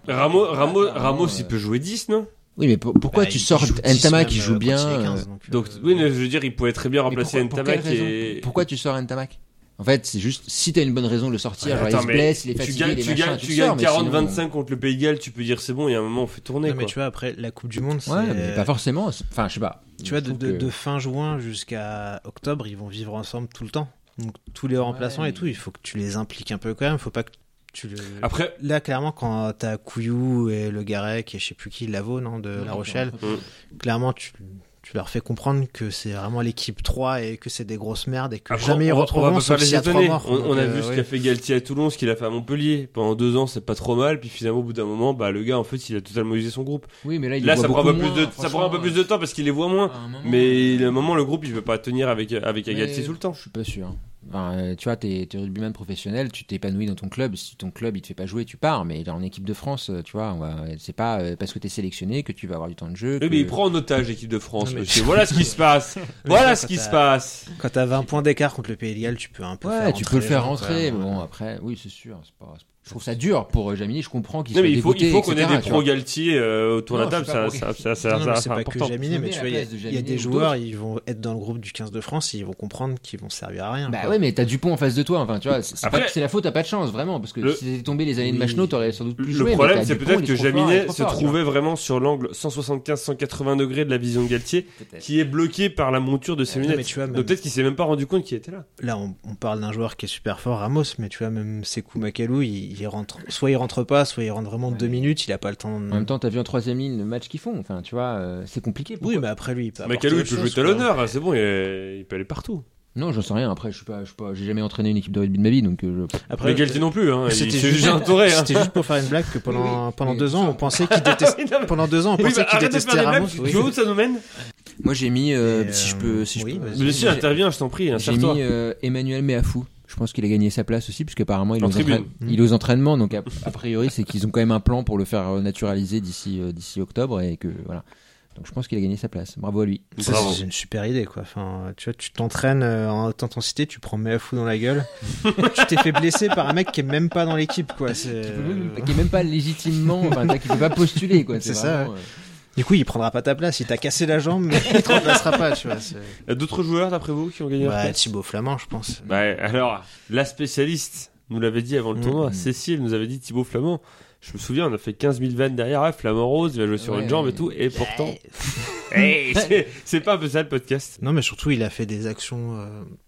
Ramos, il peut jouer 10, non? Oui, mais pourquoi Bah, tu il sors joue 10 Ntama même, qui joue quand bien il est 15, Donc, oui, mais je veux dire, il pourrait très bien remplacer pour Ntamak quelle raison et... Pourquoi tu sors Ntamak? En fait, c'est juste si t'as une bonne raison de le sortir, genre Attends, il se mais blesse, il est tu fatigué, gagnes, les tu machins, gagnes, tu tu le gagnes sors, mais 40-25 contre le Pays de Galles, tu peux dire c'est bon, il y a un moment on fait tourner Non, mais quoi. tu vois, après, la Coupe du Monde, c'est... Ouais, mais pas forcément. Enfin, je sais pas. Tu vois, Je trouve que- de fin juin jusqu'à octobre, ils vont vivre ensemble tout le temps. Donc, tous les remplaçants mais- et tout, il faut que tu les impliques un peu quand même. Faut pas que tu le... Après, Là, clairement, quand t'as Couillou et Le Garec et je sais plus qui, Lavaux, non, de La Rochelle, clairement, tu leur fais comprendre que c'est vraiment l'équipe 3 et que c'est des grosses merdes et que après, jamais ils on va retrouveront pas faire sauf s'il y les a 3 étonner. morts. On Donc, a vu ce ouais. qu'a fait Galtier à Toulon, ce qu'il a fait à Montpellier. Pendant 2 ans, c'est pas trop mal, puis finalement, au bout d'un moment, bah, le gars, en fait, il a totalement usé son groupe. Oui, mais là, il Là, voit ça prend beaucoup un peu plus moins, de, ça prend un peu plus de temps parce qu'il les voit moins. à un moment, Mais à un moment, le groupe, il veut pas tenir avec Galtier tout le temps. Je suis pas sûr. Enfin, tu vois, t'es rugbyman professionnel, tu t'épanouis dans ton club. Si ton club il te fait pas jouer, tu pars. Mais en équipe de France, tu vois, c'est pas parce que t'es sélectionné que tu vas avoir du temps de jeu. Oui, que- mais il prend en otage l'équipe de France, Non, mais- monsieur. Voilà ce qui se passe. Voilà ce qui se passe. Quand t'as 20 points d'écart contre le Pays de Galles, tu peux un peu Ouais, faire tu rentrer peux le les faire gens, rentrer. quoi. Mais bon, après, oui, c'est sûr. Je trouve ça dur pour Jaminet. Je comprends qu'il Non, soit mais il faut dégoûté, qu'on ait etc., des tu pro vois. Galtier autour de la Non, je table. suis pas Ça, Non, mais c'est c'est pas important. que Jaminet, Je mais mets tu à vois, la il y a- place de il y a Jaminet des ou joueurs, d'autres. ils vont être dans le groupe du 15 de France, et ils vont comprendre qu'ils vont servir à rien. Bah quoi. ouais, mais t'as Dupont en face de toi. Enfin, tu vois, c'est Après- pas que c'est la faute, t'as pas de chance, vraiment. Parce que Le- si t'étais tombé les années de Oui. Machenaud, t'aurais sans doute plus Le joué. mais problème, t'as c'est Dupont, peut-être il que est trop fort, il est Jaminet trop se fort, tu vois. trouvait vraiment sur l'angle 175-180 degrés de la vision de Galtier, Peut-être. qui est bloqué par la monture de ses Non, lunettes. mais tu vois, même- Donc peut-être qu'il s'est même pas rendu compte qu'il était là. Là, on parle d'un joueur qui est super fort, Ramos, mais tu vois, même Sekou Makalou, il rentre, soit il rentre pas, soit il rentre vraiment 2 minutes, il a pas le temps. En même temps, t'as vu en troisième ligne le match qu'ils font. Enfin, tu vois, c'est compliqué. Oui, Pourquoi mais après lui, il peut Macalou, il apporter peut autre jouer chose, quoi. talonneur, c'est bon, il peut aller partout. Non, j'en sais rien. Après, je suis pas, j'ai jamais entraîné une équipe de rugby de ma vie, donc. Après, Mais Galtier non plus, hein. Il c'était s'est juste- juste entouré, hein. C'était juste pour faire une blague que pendant Oui, 2 ans, on pensait qu'il détestait. Oui, non, mais- Pendant 2 ans, on Oui, pensait bah, qu'il arrête de détestait faire des Ramos. blagues. Oui. Tu vois où ça nous mène? Moi, j'ai mis, Et, si je peux, oui, peux. vas-y. Monsieur, interviens, je t'en prie, J'ai insère-toi. mis Emmanuel Meafou. Je pense qu'il a gagné sa place aussi, puisqu'apparemment il est En aux tribune. il est aux entraînements. Donc a priori, c'est qu'ils ont quand même un plan pour le faire naturaliser d'ici octobre et que voilà. Donc je pense qu'il a gagné sa place. Bravo à lui. Ça, Bravo. c'est une super idée, quoi. Enfin, tu vois, tu t'entraînes en haute intensité, tu prends Meafou dans la gueule. Tu t'es fait blesser par un mec qui est même pas dans l'équipe, quoi. C'est... Qui est même pas légitimement, enfin qui peut pas postuler quoi. C'est vraiment, ça, Du coup, il prendra pas ta place. Il t'a cassé la jambe, mais il te remplacera pas, tu vois. Il y a d'autres joueurs, d'après vous, qui ont gagné leur Ouais, place Thibaut Flamand, je pense. Bah, alors, la spécialiste nous l'avait dit avant le tournoi. Mhm. Cécile nous avait dit Thibaut Flamand. Je me souviens, on a fait 15 000 vannes derrière. Ah, Flamand Rose, il va jouer sur Ouais, une jambe et ouais. tout. Et pourtant, hey, c'est pas un peu ça le podcast. Non, mais surtout, il a fait des actions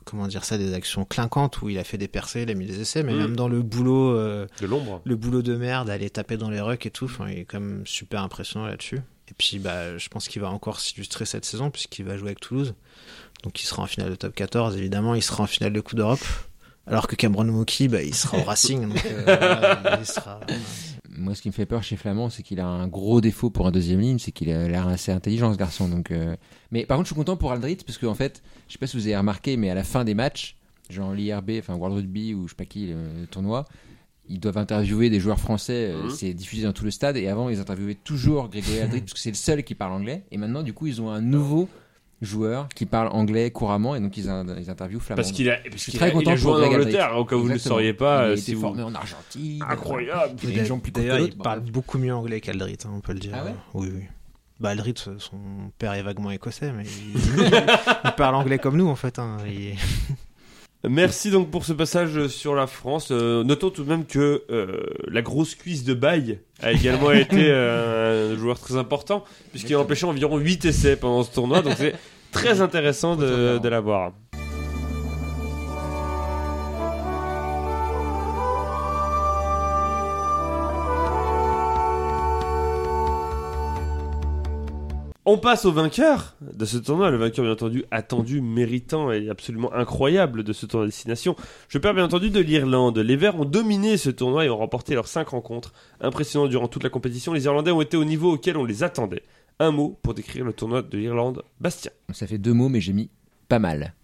comment dire ça, des actions clinquantes où il a fait des percées, il a mis des essais, mais même dans le boulot, De l'ombre. le boulot de merde, aller taper dans les rucks et tout, enfin, il est quand même super impressionnant là-dessus. Et puis, je pense qu'il va encore s'illustrer cette saison puisqu'il va jouer avec Toulouse. Donc, il sera en finale de top 14, évidemment, il sera en finale de Coupe d'Europe. Alors que Cameron Wauquiez, il sera au Racing. Donc, il sera... Moi, ce qui me fait peur chez Flamand, c'est qu'il a un gros défaut pour un deuxième ligne, c'est qu'il a l'air assez intelligent, ce garçon. Donc, mais par contre, je suis content pour Aldrit, parce qu'en fait, je sais pas si vous avez remarqué, mais à la fin des matchs, genre l'IRB, enfin World Rugby ou je sais pas qui, le tournoi, ils doivent interviewer des joueurs français, c'est diffusé dans tout le stade, et avant, ils interviewaient toujours Grégory Aldrit, parce que c'est le seul qui parle anglais, et maintenant, du coup, ils ont un nouveau joueur qui parle anglais couramment, et donc ils interviewent Flamand. Parce qu'il a content joué en pour Greg Angleterre, Aldrit. au cas où vous ne le Exactement. sauriez pas. Il a si été vous... formé en Argentine. Incroyable. Il y a des gens plus D'ailleurs, courts que il d'autres, parle bordel. beaucoup mieux anglais qu'Aldrit, on peut le dire. Ah ouais oui. Aldrit, son père est vaguement écossais, mais il parle anglais comme nous, en fait. Merci donc pour ce passage sur la France. Notons tout de même que la grosse cuisse de Baye a également été un joueur très important, puisqu'il a empêché environ 8 essais pendant ce tournoi, donc c'est très intéressant de l'avoir. On passe au vainqueur de ce tournoi, le vainqueur bien entendu attendu, méritant et absolument incroyable de ce tournoi de destination. Je parle bien entendu de l'Irlande. Les Verts ont dominé ce tournoi et ont remporté leurs 5 rencontres. Impressionnant durant toute la compétition, les Irlandais ont été au niveau auquel on les attendait. Un mot pour décrire le tournoi de l'Irlande, Bastien. Ça fait 2 mots, mais j'ai mis pas mal.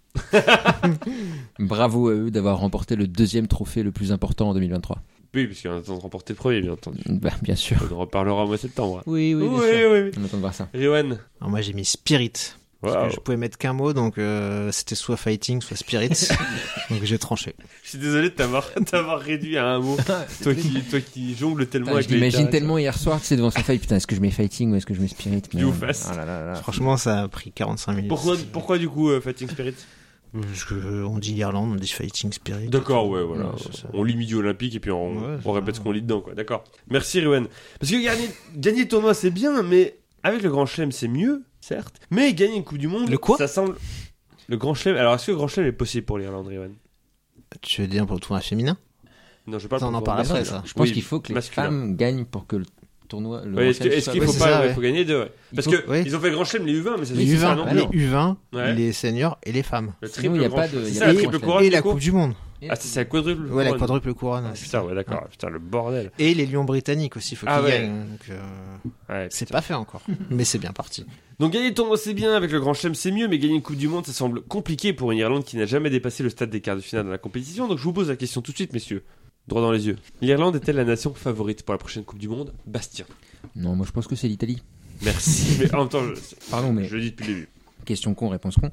Bravo à eux d'avoir remporté le 2e trophée le plus important en 2023. Oui, puisqu'on attend de remporter le premier, bien entendu. Bah, bien sûr. On en reparlera au mois de septembre. Oui, bien sûr. Oui. On attend de voir ça. Riwan. Alors moi, j'ai mis Spirit. Parce Wow. que je pouvais mettre qu'un mot, donc c'était soit Fighting, soit Spirit. Donc j'ai tranché. Je suis désolé de t'avoir réduit à un mot. toi qui jongles tellement Putain, avec je les l'imagine littéraires. tellement hier soir, tu sais, devant sa feuille. Putain, est-ce que je mets Fighting ou est-ce que je mets Spirit? Mais... You face. Oh là là là. Franchement, ça a pris 45 minutes. Pourquoi du coup Fighting Spirit? Parce que on dit Irlande, on dit Fighting Spirit. D'accord, ouais, voilà. Ouais, c'est ça. On lit midi olympique et puis on c'est répète ça. ce qu'on lit dedans, quoi. D'accord. Merci, Riwan. Parce que gagner le tournoi, c'est bien, mais avec le Grand Chelem, c'est mieux, certes. Mais gagner une Coupe du Monde, Le quoi ça semble. Le Grand Chelem. Alors, est-ce que le Grand Chelem est possible pour l'Irlande, Riwan? Tu veux dire pour le tournoi féminin? Non, je parle Ça, pas on en pour parle le après, masculin. ça. Je pense Oui, qu'il faut que les masculin. femmes gagnent pour que le tournoi. Le Ouais, Grand est-ce Chelem qu'il soit- faut ouais, c'est pas ça, il ouais. faut gagner deux, ouais. Parce faut- que ouais. ils ont fait le Grand Chelem, les U20, mais ça Les suffit, ça, U20, non Ah les non. U20, Ouais. les seniors et les femmes. Le Sinon, triple il y a grand pas de- chelem. il y C'est a ça, la pas de triple grand couronne, Et du la coup Coupe du Monde. Ah, c'est la quadruple Ouais, la couronne. quadruple couronne. Ah, putain, ouais, d'accord. Putain, le bordel. Et les Lions britanniques aussi, faut qu'ils Ah ouais. gagnent. Donc, Ouais, c'est putain. pas fait encore, mais c'est bien parti. Donc gagner le tournoi c'est bien, avec le Grand Chelem c'est mieux, mais gagner une Coupe du Monde ça semble compliqué pour une Irlande qui n'a jamais dépassé le stade des quarts de finale dans la compétition. Donc je vous pose la question tout de suite, messieurs, droit dans les yeux. L'Irlande est-elle la nation favorite pour la prochaine Coupe du Monde? Bastien. Non, moi je pense que c'est l'Italie. Merci. Mais en même temps, Pardon, mais je le dis depuis le début. question con, réponse con.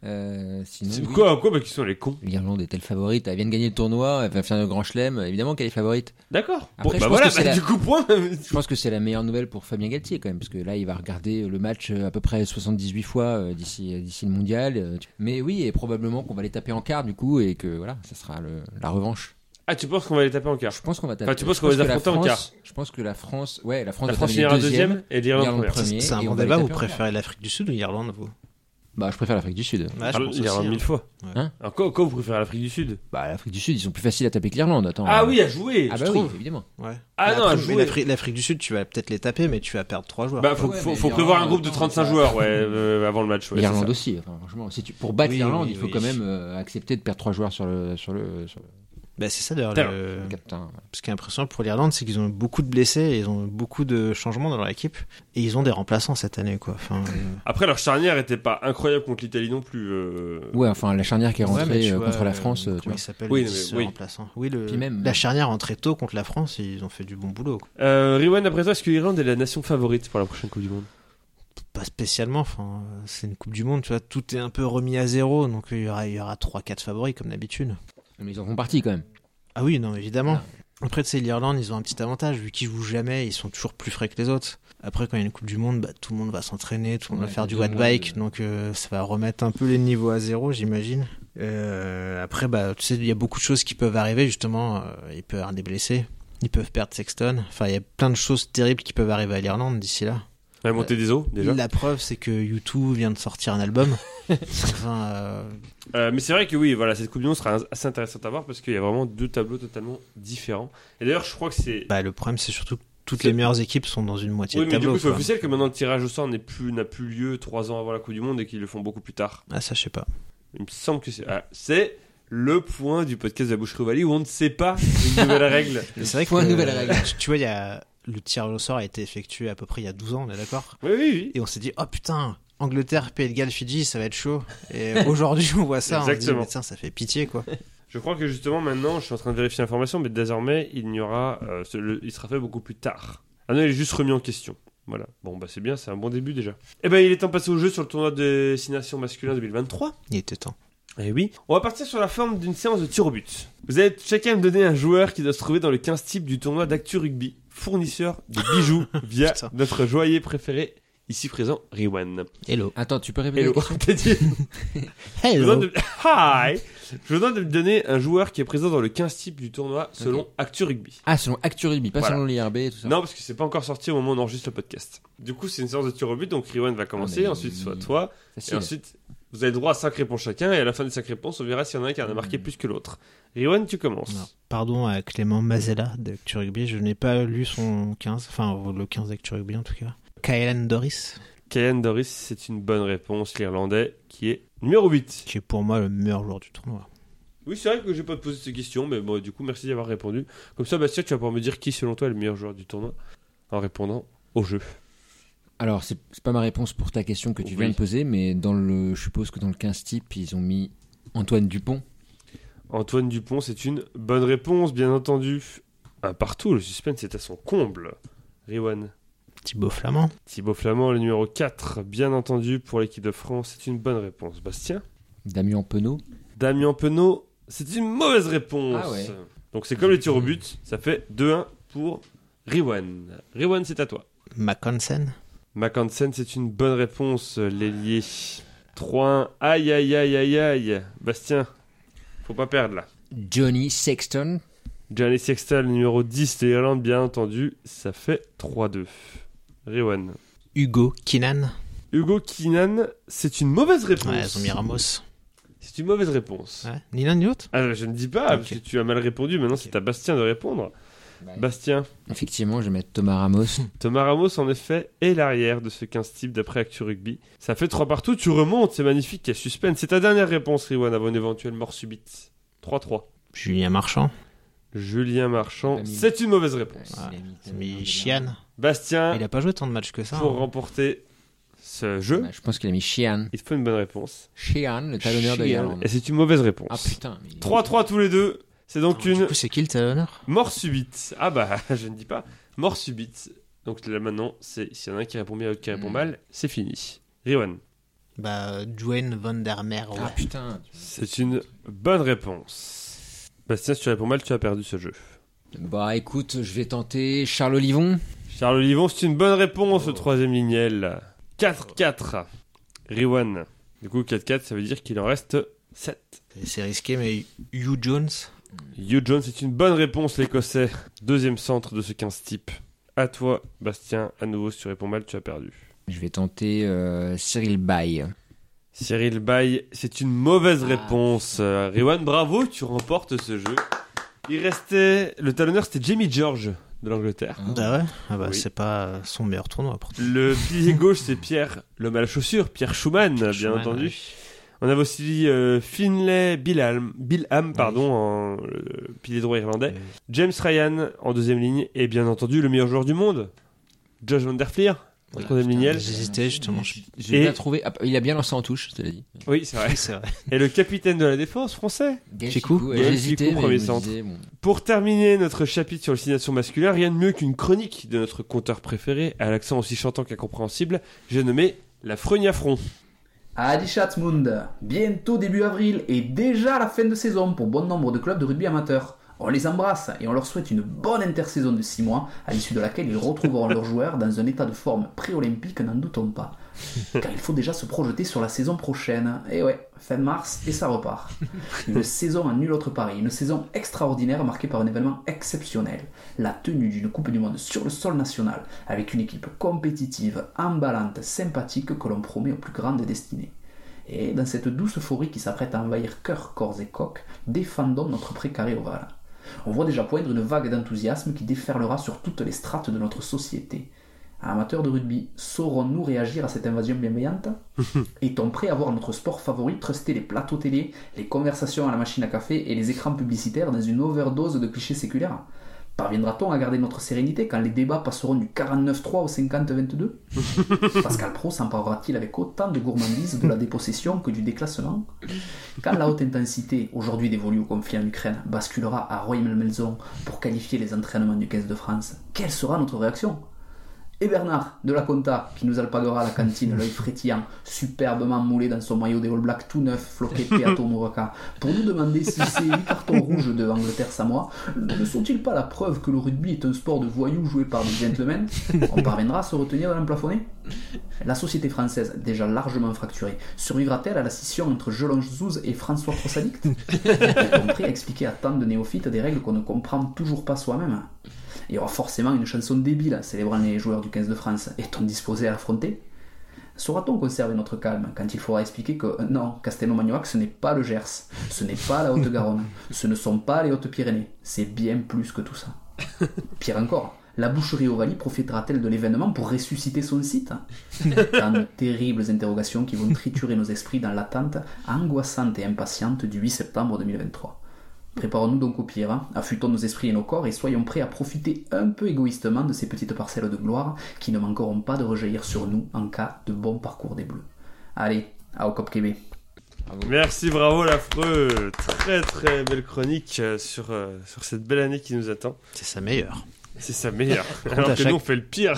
Sinon, C'est oui. quoi bah, qui sont les cons? L'Irlande est-elle favorite? Elle vient de gagner le tournoi, elle va faire le Grand Chelem. Évidemment qu'elle est favorite. D'accord. Après, Bon, je bah pense voilà, que c'est bah, la- du coup point. Je pense que c'est la meilleure nouvelle pour Fabien Galtier quand même, parce que là il va regarder le match à peu près 78 fois d'ici le mondial. Mais oui, et probablement qu'on va les taper en quart du coup, et que voilà, ça sera la revanche. Ah, tu penses qu'on va les taper en quart? Je pense qu'on va taper. Enfin, tu penses je qu'on va les que la affronter en France- quart? Je pense que la France, ouais, la France La va France terminer finira deuxième et l'Irlande l'Irlande première. premier. C'est un et bon on va les débat, vous taper en quart. préférez l'Afrique du Sud ou l'Irlande, vous? Bah, je préfère l'Afrique du Sud. Ouais, je pense L'Irlande aussi, mille fois. Ouais. Hein Alors quoi vous préférez l'Afrique du Sud? Bah, l'Afrique du Sud, ils sont plus faciles à taper que l'Irlande. Attends. Ah oui, à jouer. Ah je bah oui, trouve. évidemment. Ouais. Ah Mais non, après, à mais jouer. l'Afrique du Sud, tu vas peut-être les taper, mais tu vas perdre 3 joueurs. Bah Ouais, mais faut l'Irlande, prévoir un groupe de attends, 35 ça- joueurs avant le match. Ouais, L'Irlande c'est ça. aussi. Enfin, franchement, pour battre Oui, l'Irlande, oui, il faut oui. quand même accepter de perdre 3 joueurs sur le Bah, c'est ça d'ailleurs. Putain. captain. Ce qui est impressionnant pour l'Irlande, c'est qu'ils ont beaucoup de blessés, et ils ont beaucoup de changements dans leur équipe, et ils ont des remplaçants cette année, quoi. Enfin, Après, leur charnière était pas incroyable contre l'Italie non plus. Ouais, enfin, la charnière qui est ouais, mais rentrée tu vois, contre la France, tu comment vois. il s'appelle Oui, le mais 10 oui. remplaçant. Oui, Puis même- la charnière entrée tôt contre la France, et ils ont fait du bon boulot, quoi. Riwan, après toi, est-ce que l'Irlande est la nation favorite pour la prochaine Coupe du Monde? Pas spécialement, enfin, c'est une Coupe du Monde, tu vois, tout est un peu remis à zéro, donc il y aura 3-4 favoris comme d'habitude. Mais ils en font partie quand même. Ah oui, non, évidemment. Non. Après, tu sais, l'Irlande, ils ont un petit avantage, vu qu'ils jouent jamais, ils sont toujours plus frais que les autres. Après, quand il y a une Coupe du Monde, bah, tout le monde va s'entraîner, tout le monde Ouais, va faire du tout le watt monde, bike, donc ça va remettre un peu les niveaux à zéro, j'imagine. Après, bah, tu sais, il y a beaucoup de choses qui peuvent arriver, justement. Il peut y avoir des blessés, ils peuvent perdre Sexton. Enfin, il y a plein de choses terribles qui peuvent arriver à l'Irlande d'ici là. La montée des eaux, déjà. La preuve, c'est que U2 vient de sortir un album. Enfin, Mais c'est vrai que oui, voilà, cette Coupe du Monde sera assez intéressante à voir parce qu'il y a vraiment 2 tableaux totalement différents. Et d'ailleurs, je crois que c'est... le problème, c'est surtout que toutes C'est- les meilleures équipes sont dans une moitié Oui, de mais du tableau. coup, c'est quoi. officiel que maintenant le tirage au sort n'a plus lieu 3 ans avant la Coupe du Monde et qu'ils le font beaucoup plus tard. Ah, ça, je sais pas. Il me semble que c'est le point du podcast de la Boucherie Ovalie où on ne sait pas une nouvelle règle. Mais c'est vrai Faut une que nouvelle règle. tu vois, il y a le tirage au sort a été effectué à peu près il y a 12 ans, on est d'accord. Oui, oui, oui. Et on s'est dit, oh putain, Angleterre, Pays de Galles, Fidji, ça va être chaud. Et aujourd'hui, on voit ça, on se dit, Exactement. mais tiens, ça fait pitié, quoi. Je crois que justement maintenant, je suis en train de vérifier l'information, mais désormais, il sera fait beaucoup plus tard. Ah non, il est juste remis en question. Voilà. Bon, bah c'est bien, c'est un bon début déjà. Eh ben, il est temps de passer au jeu sur le tournoi de destination masculin 2023. Il était temps. Eh oui. On va partir sur la forme d'une séance de tir au but. Vous allez chacun me donner un joueur qui doit se trouver dans le 15 type du tournoi d'Actu Rugby, fournisseur de bijoux via Putain. notre joaillier préféré, ici présent, Riwan. Hello. Attends, tu peux répéter Hello. la question T'as dit Je vous Hello. demande de... Hi. Je vous demande de me donner un joueur qui est présent dans le 15 type du tournoi selon Actu Rugby. Ah, selon Actu Rugby, pas Voilà. selon l'IRB et tout ça. Non, parce que c'est pas encore sorti au moment où on enregistre le podcast. Du coup, c'est une séance de tir au but, donc Riwan va commencer, mais- ensuite soit toi, Facile. et ensuite vous avez le droit à 5 réponses chacun, et à la fin des 5 réponses, on verra s'il y en a un qui en a marqué plus que l'autre. Riwan, tu commences. Alors, pardon à Clément Mazella d'Actu Rugby, je n'ai pas lu son 15, enfin le 15 d'Actu Rugby en tout cas. Kyle Doris, Kyan Doris, c'est une bonne réponse, l'Irlandais, qui est numéro 8. qui est pour moi le meilleur joueur du tournoi. Oui, c'est vrai que je vais pas te poser cette question, mais bon, du coup, merci d'y avoir répondu. Comme ça, Bastien, tu vas pouvoir me dire qui, selon toi, est le meilleur joueur du tournoi, en répondant au jeu. Alors, c'est pas ma réponse pour ta question que tu Oui. viens de poser, mais je suppose que dans le 15 type, ils ont mis Antoine Dupont. Antoine Dupont, c'est une bonne réponse, bien entendu. Un partout, le suspense est à son comble. Riwan. Thibaut Flamand, Thibaut Flamand, le numéro 4, bien entendu, pour l'équipe de France, c'est une bonne réponse. Bastien. Damien Penaud. Damien Penaud, c'est une mauvaise réponse. Ah ouais. Donc c'est comme les tirs au but, ça fait 2-1 pour Riwan. Riwan, c'est à toi. Mackensen, Mackensen, c'est une bonne réponse, l'ailier. 3-1, aïe aïe aïe aïe aïe. Bastien, faut pas perdre là. Johnny Sexton. Johnny Sexton, le numéro 10 de l'Irlande, bien entendu, ça fait 3-2. Riwan. Hugo Kinan, Hugo Kinan, c'est une mauvaise réponse. ouais, ils ont mis Ramos. C'est une mauvaise réponse. Ouais. Ni l'un ni l'autre. Ah, je ne dis pas, Ok. parce que tu as mal répondu, maintenant c'est à Bastien de répondre. Bastien. Effectivement, je vais mettre Thomas Ramos. Thomas Ramos, en effet, est l'arrière de ce 15 type d'après Actu Rugby. Ça fait 3 partout, tu remontes, c'est magnifique, quel suspense. C'est ta dernière réponse, Riwan, avant une éventuelle mort subite. 3-3. Julien Marchand, Julien Marchand, Pas mis. c'est une mauvaise réponse. Ouais, ils ont mis Chian. Bastien, Il a pas joué tant de matchs que ça. pour hein. remporter ce jeu, Bah, je pense qu'il a mis Sheehan. il te faut une bonne réponse. Sheehan, le talonneur de Chian. l'Irlande. Et c'est une mauvaise réponse. Ah putain. mais- 3-3 tous les deux, c'est donc Du une coup, c'est qui le talonneur? mort subite. Ah bah, je ne dis pas. Mort subite. Donc là maintenant, s'il y en a un qui répond bien et l'autre qui répond mal, c'est fini. Riwan. Bah, Dwayne Van der Mer. Ah putain. C'est une bonne réponse. Bastien, si tu réponds mal, tu as perdu ce jeu. Bah écoute, je vais tenter Charles Olivon. Charles Olivon, c'est une bonne réponse au troisième lignel. 4-4. Riwan. Du coup, 4-4, ça veut dire qu'il en reste 7. C'est risqué, mais Hugh Jones. Hugh Jones, c'est une bonne réponse, l'Écossais. Deuxième centre de ce 15 type. À toi, Bastien. À nouveau, si tu réponds mal, tu as perdu. Je vais tenter Cyril Bay. Cyril Bay, c'est une mauvaise réponse. Riwan, bravo, tu remportes ce jeu. Il restait... Le talonneur, c'était Jamie George de l'Angleterre. Ah ouais. Ah bah, Oui. c'est pas son meilleur tournoi pourtant. Le pilier gauche, c'est Pierre, l'homme à la chaussure, Pierre Schumann, bien Schumann, entendu. ouais. On avait aussi Finlay Bilham, en pilier droit irlandais. James Ryan en deuxième ligne. Et bien entendu, le meilleur joueur du monde, Josh Van Der Fleer, en troisième lignel. J'hésitais justement. J'ai Et- bien trouvé. Ah, il a bien lancé en touche, je te l'ai dit. Oui, c'est vrai. C'est vrai. Et le capitaine de la défense français. Ficou. Ouais, Gaël j'ai hésité, Ficou, mais premier je me centre. disais, bon. Pour terminer notre chapitre sur le masculin, rien de mieux qu'une chronique de notre conteur préféré, à l'accent aussi chantant qu'incompréhensible, j'ai nommé la Freugnafron. Adi Schatzmund, bientôt début avril et déjà la fin de saison pour bon nombre de clubs de rugby amateur. On les embrasse et on leur souhaite une bonne intersaison de 6 mois, à l'issue de laquelle ils retrouveront leurs joueurs dans un état de forme pré-olympique, n'en doutons pas. Car il faut déjà se projeter sur la saison prochaine. Et ouais, fin mars et ça repart. Une saison à nul autre pareil, une saison extraordinaire marquée par un événement exceptionnel. La tenue d'une Coupe du Monde sur le sol national, avec une équipe compétitive, emballante, sympathique que l'on promet aux plus grandes destinées. Et dans cette douce euphorie qui s'apprête à envahir cœur, corps et coq, défendons notre précaré ovale. On voit déjà poindre une vague d'enthousiasme qui déferlera sur toutes les strates de notre société. Amateurs de rugby, saurons-nous réagir à cette invasion bienveillante ? Est-on prêt à voir notre sport favori truster les plateaux télé, les conversations à la machine à café et les écrans publicitaires dans une overdose de clichés séculaires ? Parviendra-t-on à garder notre sérénité quand les débats passeront du 49-3 au 50-22 ? Pascal Pro s'emparera-t-il avec autant de gourmandise de la dépossession que du déclassement ? Quand la haute intensité, aujourd'hui dévolue au conflit en Ukraine, basculera à Rueil-Malmaison pour qualifier les entraînements du 15 de France, quelle sera notre réaction ? Et Bernard, de la Conta, qui nous alpaguera à la cantine, l'œil frétillant, superbement moulé dans son maillot des All Blacks tout neuf, floqué Peato Mouraka, pour nous demander si ces 8 cartons rouges de Angleterre-Samoa ne sont-ils pas la preuve que le rugby est un sport de voyous joué par des gentlemen ? On parviendra à se retenir dans l'emplafonné ? La société française, déjà largement fracturée, survivra-t-elle à la scission entre Jelonge Zouz et François Trossadict ? Est-on prêt à expliquer à tant de néophytes des règles qu'on ne comprend toujours pas soi-même ? Il y aura forcément une chanson débile célébrant les joueurs du 15 de France. Est-on disposé à l'affronter ? Saura-t-on conserver notre calme quand il faudra expliquer que non, Castelnau-Magnoac, ce n'est pas le Gers, ce n'est pas la Haute-Garonne, ce ne sont pas les Hautes-Pyrénées, c'est bien plus que tout ça. Pire encore, la boucherie Ovalie profitera-t-elle de l'événement pour ressusciter son site ? Tant de terribles interrogations qui vont triturer nos esprits dans l'attente angoissante et impatiente du 8 septembre 2023. Préparons-nous donc au pire, affûtons nos esprits et nos corps et soyons prêts à profiter un peu égoïstement de ces petites parcelles de gloire qui ne manqueront pas de rejaillir sur nous en cas de bon parcours des Bleus. Allez, à Cop Québec. Merci, bravo l'affreux. Très très belle chronique sur cette belle année qui nous attend. C'est sa meilleure. C'est sa meilleure. Alors que nous on fait le pire.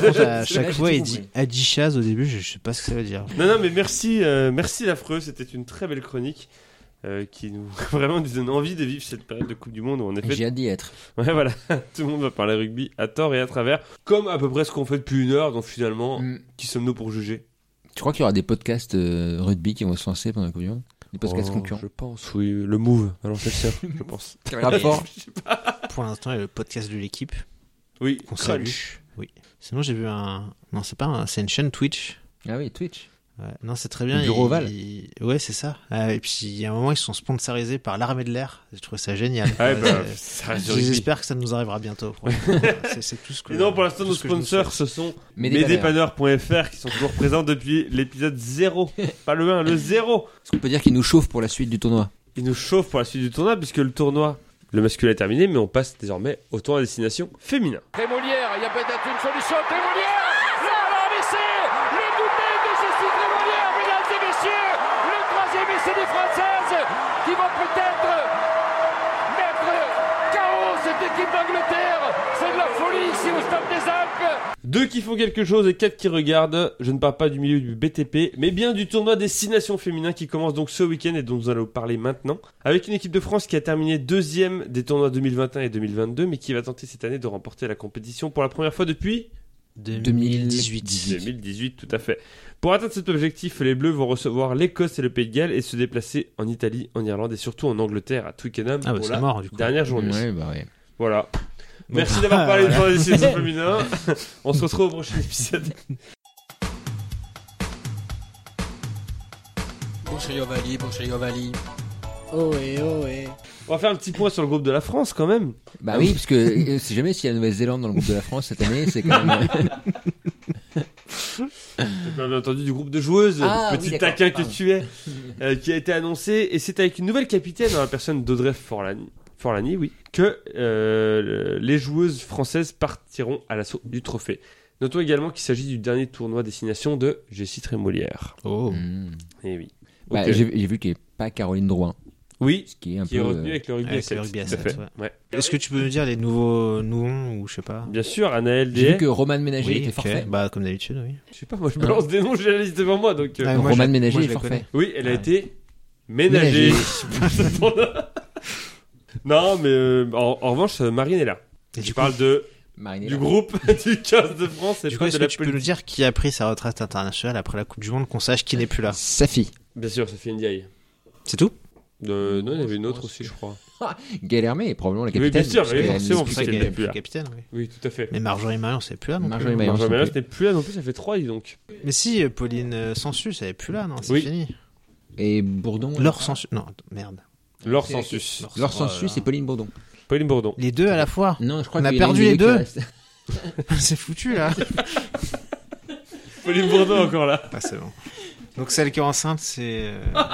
À chaque fois il dit Adichaz au début, je sais pas ce que ça veut dire. Non mais merci l'affreux, c'était une très belle chronique. Qui nous vraiment nous donne envie de vivre cette période de Coupe du Monde où en effet j'ai hâte d'y être. Ouais voilà, tout le monde va parler rugby à tort et à travers, comme à peu près ce qu'on fait depuis une heure, donc finalement qui sommes-nous pour juger? Tu crois qu'il y aura des podcasts rugby qui vont se lancer pendant la Coupe du Monde? Des podcasts concurrents? Je pense, oui, le Move, alors c'est ça, je pense. Rapport. Pour l'instant il y a le podcast de l'équipe. Oui, qu'on salue. Oui. Sinon j'ai vu non c'est pas c'est une chaîne Twitch. Ah oui, Twitch. Ouais, non, c'est très bien. Le bureau Oval. Ouais, c'est ça. Et puis, il y a un moment, ils sont sponsorisés par l'armée de l'air. Je trouve ça génial. J'espère que ça nous arrivera bientôt. C'est tout ce que. Et non, pour l'instant, nos sponsors, ce sont Mesdépanneurs.fr qui sont toujours présents depuis l'épisode 0. Pas le 1, le 0. Est-ce qu'on peut dire qu'ils nous chauffent pour la suite du tournoi? Ils nous chauffent pour la suite du tournoi, puisque le tournoi, le masculin est terminé, mais on passe désormais au tournoi à destination féminin. Trémolière, il y a peut-être une solution. Trémolière! C'est des Françaises qui vont peut-être mettre KO cette équipe d'Angleterre. C'est de la folie ici au Stade des Alpes. 2 qui font quelque chose et 4 qui regardent. Je ne parle pas du milieu du BTP, mais bien du tournoi Destination Féminin qui commence donc ce week-end et dont nous allons parler maintenant. Avec une équipe de France qui a terminé 2e des tournois 2021 et 2022, mais qui va tenter cette année de remporter la compétition pour la première fois depuis 2018, tout à fait. Pour atteindre cet objectif, les Bleus vont recevoir l'Écosse et le Pays de Galles et se déplacer en Italie, en Irlande et surtout en Angleterre à Twickenham pour la dernière journée. Ouais, bah ouais. Voilà. Merci d'avoir parlé de la destination féminin. On se retrouve au prochain épisode. Boucherie Ovalie. Ohé, ohé. On va faire un petit point sur le groupe de la France quand même. Bah oui, parce que si jamais s'il y a la Nouvelle-Zélande dans le groupe de la France cette année, c'est quand même. C'est bien entendu du groupe de joueuses, petit taquin que tu es, qui a été annoncé, et c'est avec une nouvelle capitaine dans la personne d'Audrey Forlani, oui, que les joueuses françaises partiront à l'assaut du trophée. Notons également qu'il s'agit du dernier tournoi destination de Jessie Trémolière. Oh. Et oui. Bah, Okay. j'ai vu qu'il n'y ait pas Caroline Drouin. Oui, ce qui est un qui peu est retenu avec le rugby à 7. Ouais. Est-ce que tu peux nous dire les nouveaux noms ou je sais pas? Bien sûr, Anaël J'ai vu Deshaies. que Roman Ménager était forfait. Bah comme d'habitude, oui. Je sais pas, moi je balance des noms, j'ai la liste devant moi donc. Roman Ménager est forfait. Oui, elle a été ménagée. Non, mais en revanche, Marine est là. Et Je du parle du groupe du 15 de France et Du coup, pas est-ce de que la tu peux politique. nous dire qui a pris sa retraite internationale après la Coupe du Monde, qu'on sache qui n'est plus là? Safi. Bien sûr, ça fait une Ndiaye. C'est tout? Non, il y en avait une autre aussi, je crois. Gaël Hermé est probablement la Oui, capitaine. bien sûr, parce oui, qu'elle forcément, n'est parce plus qu'elle capitaine. n'est plus là. capitaine, oui. Oui, tout à fait. Mais Marjorie Marion, c'est plus là non Marjorie plus. Maillot. Marjorie c'est Maillot plus. n'est plus là non plus, ça fait 3 dis donc. Mais si, Pauline Sansus, elle est plus là, non? C'est Oui. fini. Et Bourdon. Laure Sansus. Non, merde. Laure Sansus. Laure Sansus et Pauline Bourdon. Pauline Bourdon. Les deux à la fois. Non, je crois On a qu'il y en perdu une les qui deux. reste. C'est foutu là. Pauline Bourdon encore là. Ah, c'est bon. Donc celle qui est enceinte, c'est.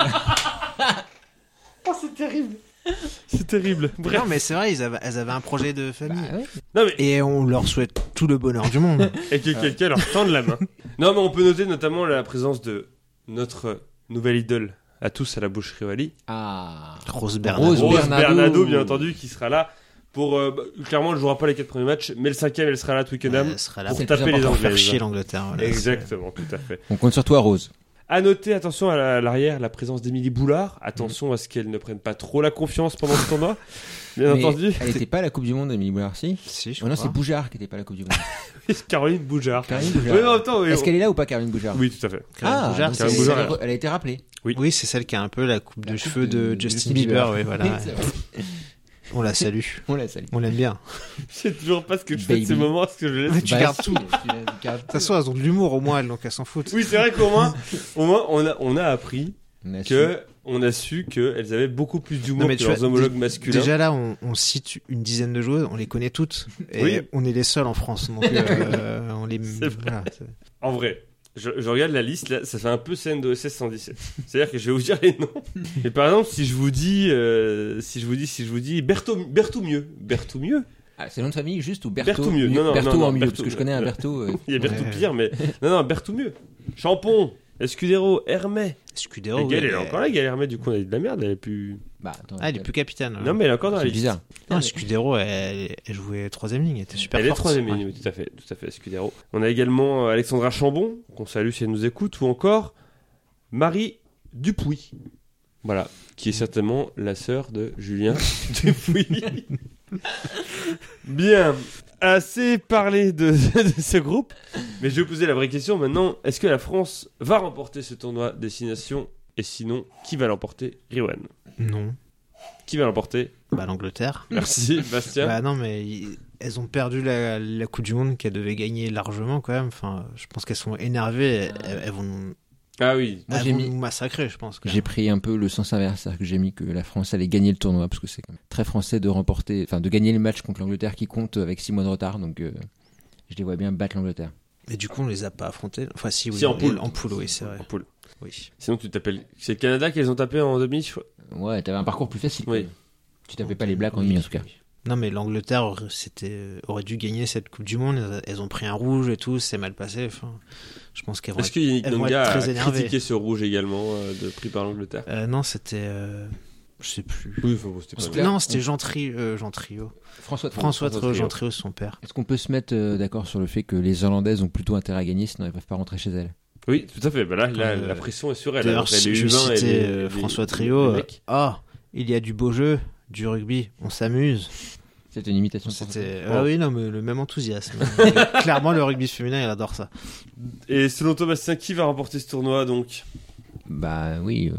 Oh, c'est terrible. C'est terrible. Bref. Non, mais c'est vrai, elles avaient un projet de famille. Bah ouais. Non, mais Et on leur souhaite tout le bonheur du monde. et que quelqu'un leur tende la main. Non, mais on peut noter notamment la présence de notre nouvelle idole à tous à la boucherie Wally. Ah. Rose Bernardo. Rose Rose Bernardo. Bernardo, bien entendu, qui sera là pour. Clairement, elle ne jouera pas les 4 premiers matchs, mais le 5e, elle sera là, Twickenham. Elle sera là pour c'est le taper plus les pour faire Anglaises. chier l'Angleterre. Voilà. Exactement, tout à fait. On compte sur toi, Rose. À noter, attention à l'arrière, la présence d'Émilie Boulard. Attention à ce qu'elle ne prenne pas trop la confiance pendant ce tournoi. Bien Mais entendu. Elle n'était pas à la Coupe du Monde, Émilie Boulard, si. Si, je Oh non, crois. c'est Boujard qui n'était pas à la Coupe du Monde. Caroline Boujard. Caroline Boujard. Oui, mais en même temps, oui. Est-ce qu'elle est là ou pas, Caroline Boujard? Oui, tout à fait. Caroline Boujard, donc c'est- Caroline Boujard, elle a été rappelée. Oui, c'est celle qui a un peu la coupe de La coupe cheveux de de Justin Bieber. Oui, voilà. C'est vrai. On la salue. On la salue. On l'aime bien. Je sais toujours pas ce que je fais de Baby. ces moments, ce que je laisse. Mais tu Bah, gardes si, tout. tu gardes De toute façon, elles ont de l'humour au moins, elles, donc elles s'en foutent. Oui, c'est vrai qu'au moins, on a appris On a su. on a su qu'elles avaient beaucoup plus d'humour Non, mais que tu leurs vois, homologues masculins. Déjà là, on cite une dizaine de joueuses, on les connaît toutes. Et Oui. on est les seuls en France. Donc on les. C'est vrai. Voilà, En vrai, je regarde la liste, là, ça fait un peu scène d'OSS 117. C'est-à-dire que je vais vous dire les noms. Mais par exemple, si je vous dis Berthoumieux. Berthoumieux. Ah, c'est le nom de famille juste ou Berthaud? Berthoumieux. Non, Berthaud non, en milieu, Berthaud. parce que je connais un Berthaud. Il y a Berthou Ouais. pire, mais non, Berthoumieux. Champon, Escudero, Hermet. Scudero. La oui, Gaëlle, elle est encore là, Gaëlle Hermet, du coup, on a dit de la merde, elle est plus. Bah, attends. Ah, elle est plus capitaine. Non, mais elle est encore dans la c'est liste. bizarre. Non, Scudero, elle jouait 3ème ligne, elle était super Elle est forte. 3ème Ouais. ligne, oui, tout à fait, Escudero. On a également Alexandra Chambon, qu'on salue si elle nous écoute, ou encore Marie Dupuis. Voilà, qui est certainement la sœur de Julien Dupuis. Bien, assez parlé de ce groupe, mais je vais poser la vraie question maintenant. Est-ce que la France va remporter ce tournoi Destination? Et sinon, qui va l'emporter? Riwan. Non. Qui va l'emporter? Bah, l'Angleterre. Merci, Bastien. Bah non, mais elles ont perdu la Coupe du Monde qu'elles devaient gagner largement quand même. Enfin, je pense qu'elles sont énervées. Elles vont, Ah oui. Moi, elles j'ai vont mis- nous massacrer, je pense. quand J'ai même. pris un peu le sens inverse, c'est-à-dire que j'ai mis que la France allait gagner le tournoi, parce que c'est quand même très français de remporter, enfin de gagner les matchs contre l'Angleterre qui compte avec 6 mois de retard, donc je les vois bien battre l'Angleterre. Mais du coup, on les a pas affrontés. Enfin, si, oui. Si, en poule. En poule, oui, c'est vrai. En poule. Oui. Sinon, tu t'appelles. C'est le Canada qu'ils ont tapé en demi, je crois. Ouais, t'avais un parcours plus facile. Oui. quand même. Tu tapais pas les Blacks en demi en tout cas. Non, mais l'Angleterre aurait dû gagner cette Coupe du Monde. Elles ont pris un rouge et tout, c'est mal passé. Enfin, je pense qu'elles vont Est-ce être... que Yannick elles vont Nonga être a très énervées. critiqué ce rouge également pris par l'Angleterre? Non, c'était... je sais plus. Oui, enfin, bon, c'était pas On se grave. plaît. Non, c'était Jean Trio. François Jean Trio. Trio, son père. Est-ce qu'on peut se mettre d'accord sur le fait que les Irlandaises ont plutôt intérêt à gagner, sinon elles peuvent pas rentrer chez elles? Oui, tout à fait. Bah là, Euh, la pression est sur elle. D'ailleurs, Entre les je U20 et citais les- François les Trio. mecs. Il y a du beau jeu, du rugby, on s'amuse. C'est une imitation de François C'était... Trio. Ah oui, non, mais le même enthousiasme. Clairement, le rugby féminin, il adore ça. Et selon toi, Bastien, qui va remporter ce tournoi donc? Bah oui.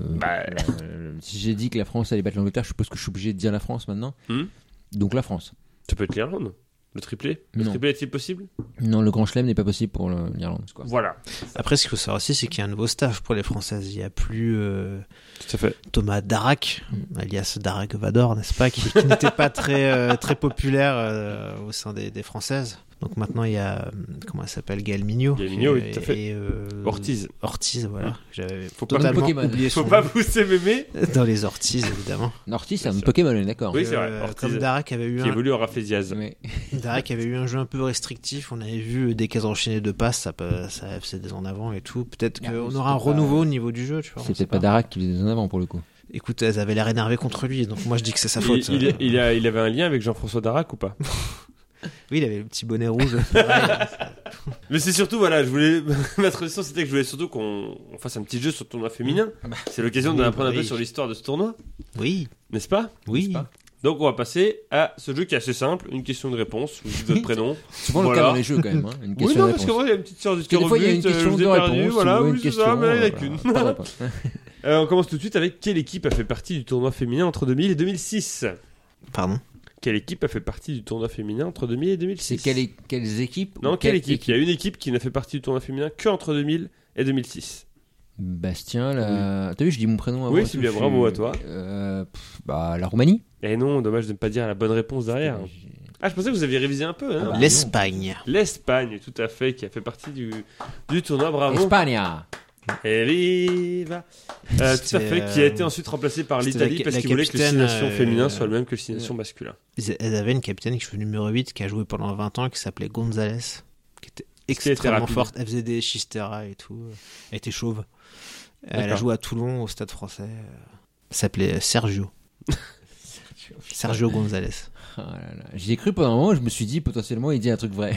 Si j'ai dit que la France allait battre l'Angleterre, je suppose que je suis obligé de dire la France maintenant. Donc la France. Ça peut être l'Irlande. Le triplé? Le Non. triplé est-il possible? Non, le grand chelem n'est pas possible pour l'Irlande. Quoi. Voilà. Après, ce qu'il faut savoir aussi, c'est qu'il y a un nouveau staff pour les Françaises. Il n'y a plus Tout à fait. Thomas Darac, alias Darac Vador, n'est-ce pas, qui n'était pas très populaire au sein des Françaises. Donc maintenant, il y a, comment elle s'appelle, Gaëlle Mignot. Gaëlle Mignot, oui, tout à fait. Et, Ortiz. Ortiz, voilà. J'avais Faut pas- totalement Pokémon. oublié Faut son pas nom. pousser mémé. Dans les Ortiz, évidemment. Ortiz, c'est Bien un sûr. Pokémon, on est d'accord. Oui, c'est vrai. Ortiz. Comme Darac avait eu Qui évolue en Raféziaz. Mais- Darac avait eu un jeu un peu restrictif. On avait vu dès qu'elles enchaînaient deux passes, ça faisait des en avant et tout. Peut-être Ah, qu'on mais aura un c'était pas- renouveau au niveau du jeu, tu vois. on C'est sait peut-être pas Darac qui faisait des en avant pour le coup. Écoute, elles avaient l'air énervées contre lui, donc moi je dis que c'est sa faute. Il avait un lien avec Jean-François Darac ou pas? Oui, il avait le petit bonnet rouge. Pareil. Mais c'est surtout, voilà, je voulais. Ma tradition, c'était que je voulais surtout qu'on fasse un petit jeu sur le tournoi féminin. C'est l'occasion d'en apprendre un peu oui. sur l'histoire de ce tournoi, Oui, n'est-ce pas? oui. pas Donc on va passer à ce jeu qui est assez simple, une question de réponse, vous dites votre prénom. Souvent le cas dans les jeux quand même. Une Oui, question non, de parce réponse. que moi, il y a une petite sorte de Parce que des fois, il y a une question de réponse. voilà, ou oui, une c'est question, ça, mais il n'y en a voilà, qu'une. pas de réponse. On commence tout de suite avec quelle équipe a fait partie du tournoi féminin entre 2000 et 2006 ? Pardon. Quelle équipe a fait partie du tournoi féminin entre 2000 et 2006 C'est quelles équipes Non, ou quelle équipe ? Il y a une équipe qui n'a fait partie du tournoi féminin qu'entre 2000 et 2006. Bastien, là. T'as vu, je dis mon prénom avant. Oui, et c'est tout, bien, je bravo suis- à toi. La Roumanie. Et non, dommage de ne pas dire la bonne réponse derrière. Ah, je pensais que vous aviez révisé un peu. Hein, bah, L'Espagne. L'Espagne, tout à fait, qui a fait partie du tournoi, bravo. Espagne. Et viva Tout à fait, qui a été ensuite remplacé par c'était l'Italie la- parce la qu'ils voulaient que le capitaine, signation féminin soit le même que le signation masculin. Elles avaient une capitaine qui fait numéro 8 qui a joué pendant 20 ans qui s'appelait González, qui était était extrêmement rapide. forte. Elle faisait des chistera et tout. Elle était chauve. Elle a D'accord. joué à Toulon au Stade Français. Elle s'appelait Sergio. Sergio González. Ah là là. J'y ai cru pendant un moment, je me suis dit potentiellement il dit un truc vrai.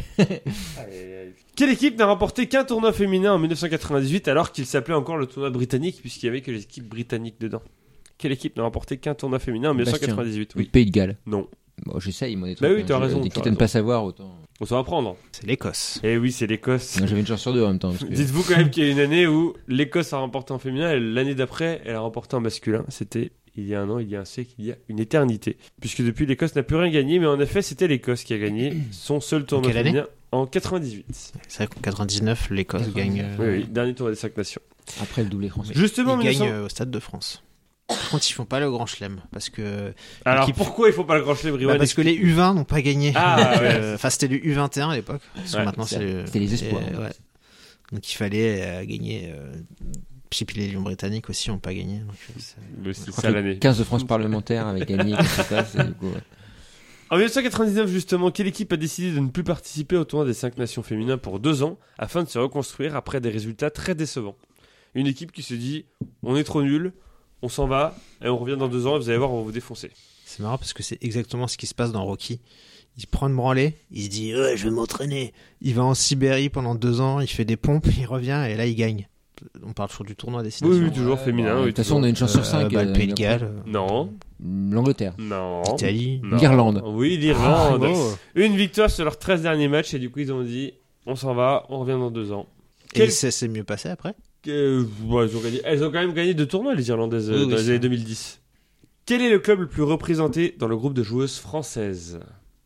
Quelle équipe n'a remporté qu'un tournoi féminin en 1998 alors qu'il s'appelait encore le tournoi britannique puisqu'il y avait que les équipes britanniques dedans ? Quelle équipe n'a remporté qu'un tournoi féminin en 1998 Le Oui. Pays de Galles. Non. Bon, j'essaye, moi, des Bah trucs. oui, t'as raison, t'as Quitte à raison. ne pas savoir, autant. On s'en va prendre. C'est l'Écosse. Eh oui, c'est l'Écosse. Moi, j'avais une chance sur deux en même temps. Parce que... Dites-vous quand même qu'il y a une année où l'Écosse a remporté en féminin et l'année d'après, elle a remporté en masculin. C'était il y a un an, il y a un siècle, il y a une éternité. Puisque depuis, l'Écosse n'a plus rien gagné, mais en effet, c'était l'Écosse qui a gagné son seul tournoi Quelle année féminin en 98. C'est vrai qu'en 99, l'Écosse gagne. Oui, oui, dernier tournoi des 5 nations. Après le doublé français. Justement, Ils gagnent 1900... au Stade de France. Par contre, ils font pas le Grand Chelem parce que Alors l'équipe- pourquoi il faut pas le grand chelem, Riwan? parce que les U20 n'ont pas gagné. Ah, Donc, ouais. enfin, c'était le U21 à l'époque. Parce que Ouais, maintenant, c'était les espoirs. ouais. Donc, il fallait gagner. Puis les Lions britanniques aussi n'ont pas gagné. Donc, Mais c'est Je crois ça que l'année. 15 de France parlementaire avec gagné, etc. Du coup, ouais. En 1999, justement, quelle équipe a décidé de ne plus participer au tournoi des 5 nations féminins pour 2 ans afin de se reconstruire après des résultats très décevants? Une équipe qui se dit on est trop nul, on s'en va et on revient dans 2 ans et vous allez voir, on va vous défoncer. c'est marrant parce que c'est exactement ce qui se passe dans Rocky. Il prend une branlée, il se dit ouais, je vais m'entraîner. Il va en Sibérie pendant 2 ans, il fait des pompes, il revient et là il gagne. On parle toujours du tournoi des 6 Oui, nations. oui, toujours féminin. De oui, toute façon, on a toujours. une chance sur 5. Le Pays de Galles, Non, L'Angleterre. non. l'Italie. non. L'Irlande. Oui, l'Irlande. Ah, bravo. Une victoire sur leurs 13 derniers matchs et du coup, ils ont dit on s'en va, on revient dans 2 ans. Et Quel- ça s'est mieux passé après. Ouais, elles ont quand même gagné 2 tournois, les Irlandaises, Oui, oui, dans les c'est années vrai. 2010. Quel est le club le plus représenté dans le groupe de joueuses françaises?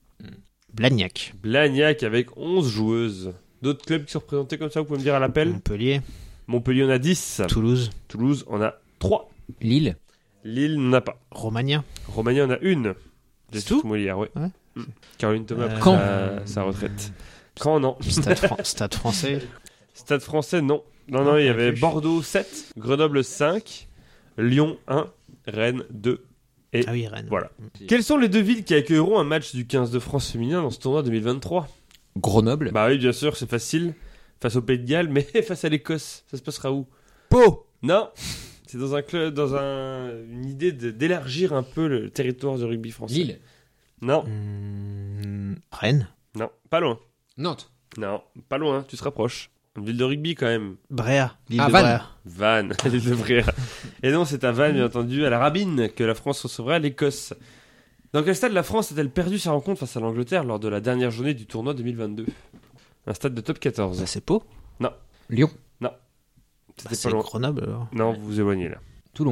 Blagnac, Blagnac avec 11 joueuses. D'autres clubs qui sont représentés comme ça, vous pouvez me dire à l'appel? Montpellier, Montpellier en a 10. Toulouse, Toulouse en a 3. Lille. Lille n'en a pas. Romagna. Romagna en a 1. C'est tout Molière, ouais. Ouais. Caroline Thomas après Caen. sa retraite. Caen, non. Stade français. Stade français, non. Non, il y avait Bordeaux 7, Grenoble 5, Lyon 1, Rennes 2. Et Ah oui, Rennes. voilà. Quelles sont les 2 villes qui accueilleront un match du 15 de France féminin dans ce tournoi 2023? Grenoble. Bah oui, bien sûr, c'est facile. Face au Pays de Galles, mais face à l'Écosse, ça se passera où? Pau. Non, c'est dans un club, une idée d'élargir un peu le territoire de rugby français. Lille. Non, Rennes. non, pas loin. Nantes. Non, pas loin, tu te rapproches. Une ville de rugby quand même. Bréa. L'île Ah, de Vannes. Bréa. Vannes, l'île de Bréa. Et non, c'est à Vannes, bien entendu, à la Rabine, que la France recevra l'Écosse. Dans quel stade la France a-t-elle perdu sa rencontre face à l'Angleterre lors de la dernière journée du tournoi 2022? Un stade de top 14. Bah, c'est Pau. Lyon. C'était Bah, pas c'est loin. Grenoble alors. Non, vous vous éloignez là. Toulon.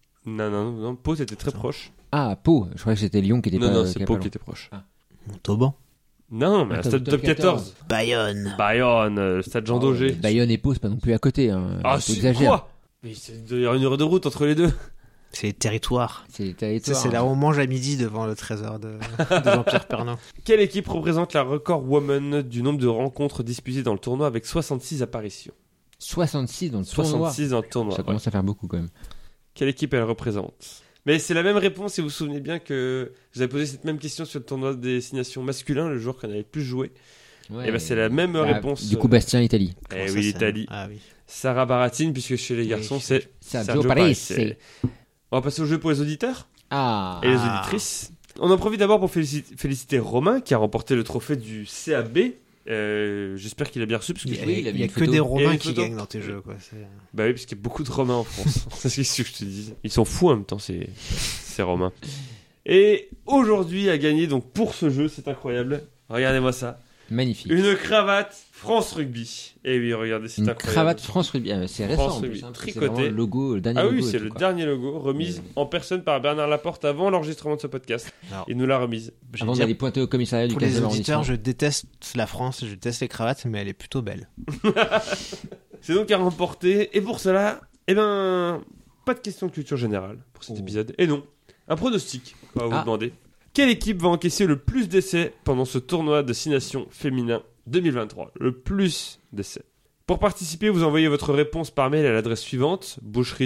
Non, Pau c'était très proche. Ah, Pau. Je croyais que c'était Lyon qui était Non, pas. c'est Pau qui était proche. Montauban. Non, mais un Attends, stade de top 14. Bayonne. Bayonne, le stade Jean Daugé. Bayonne et Pau, c'est pas non plus à côté. Hein. Ah, Tu c'est exagères. quoi? Mais il doit y avoir 1 heure de route entre les deux. C'est les territoires. C'est les Tu sais, territoires. c'est là où on mange à midi devant le trésor de Jean-Pierre Pernaut. Quelle équipe représente la record woman du nombre de rencontres disputées dans le tournoi avec 66 apparitions? 66 dans le tournoi. 66 dans le tournoi. Ça ouais. commence à faire beaucoup quand même. Quelle équipe elle représente? Mais c'est la même réponse si vous vous souvenez bien que je vous avais posé cette même question sur le tournoi des 6 nations masculin, le jour qu'on avait plus joué. Ouais. Et ben c'est la même Ah, réponse. Du coup, Bastien, Italie. Eh Comment ça, oui, c'est- l'Italie. Ah oui. Sarah Baratine, puisque chez les garçons, c'est Sergio Parisse. On va passer au jeu pour les auditeurs Ah. et les auditrices. On en profite d'abord pour féliciter Romain qui a remporté le trophée du CAB. J'espère qu'il a bien reçu parce que Il y a, Oui, il a il mis y a une que photo. des Et Romains une qui photo. gagnent dans tes jeux. Quoi. Bah oui, parce qu'il y a beaucoup de Romains en France. C'est ce que je te dis. Ils sont fous en même temps, ces Romains. Et aujourd'hui a gagné donc pour ce jeu, c'est incroyable. Regardez-moi ça. Magnifique. Une cravate France Rugby. Et oui, regardez, c'est Une incroyable. cravate France Rugby. Ah, c'est récent France en plus. Rugby. Hein, Tricoté. c'est vraiment le logo, le dernier Ah logo. oui, et c'est tout, le quoi. dernier logo, remise en personne par Bernard Laporte avant l'enregistrement de ce podcast. Alors, Il nous l'a remise. je vais Avant dire, d'aller pointer au commissariat du pour 15e les auditeurs, arrondissement. je déteste la France, je déteste les cravates, mais elle est plutôt belle. C'est donc à remporter. Et pour cela, eh ben, pas de question de culture générale pour cet épisode. Et non, un pronostic. On va vous demander. Quelle équipe va encaisser le plus d'essais pendant ce tournoi de 6 nations féminin 2023? Le plus d'essais. Pour participer, vous envoyez votre réponse par mail à l'adresse suivante: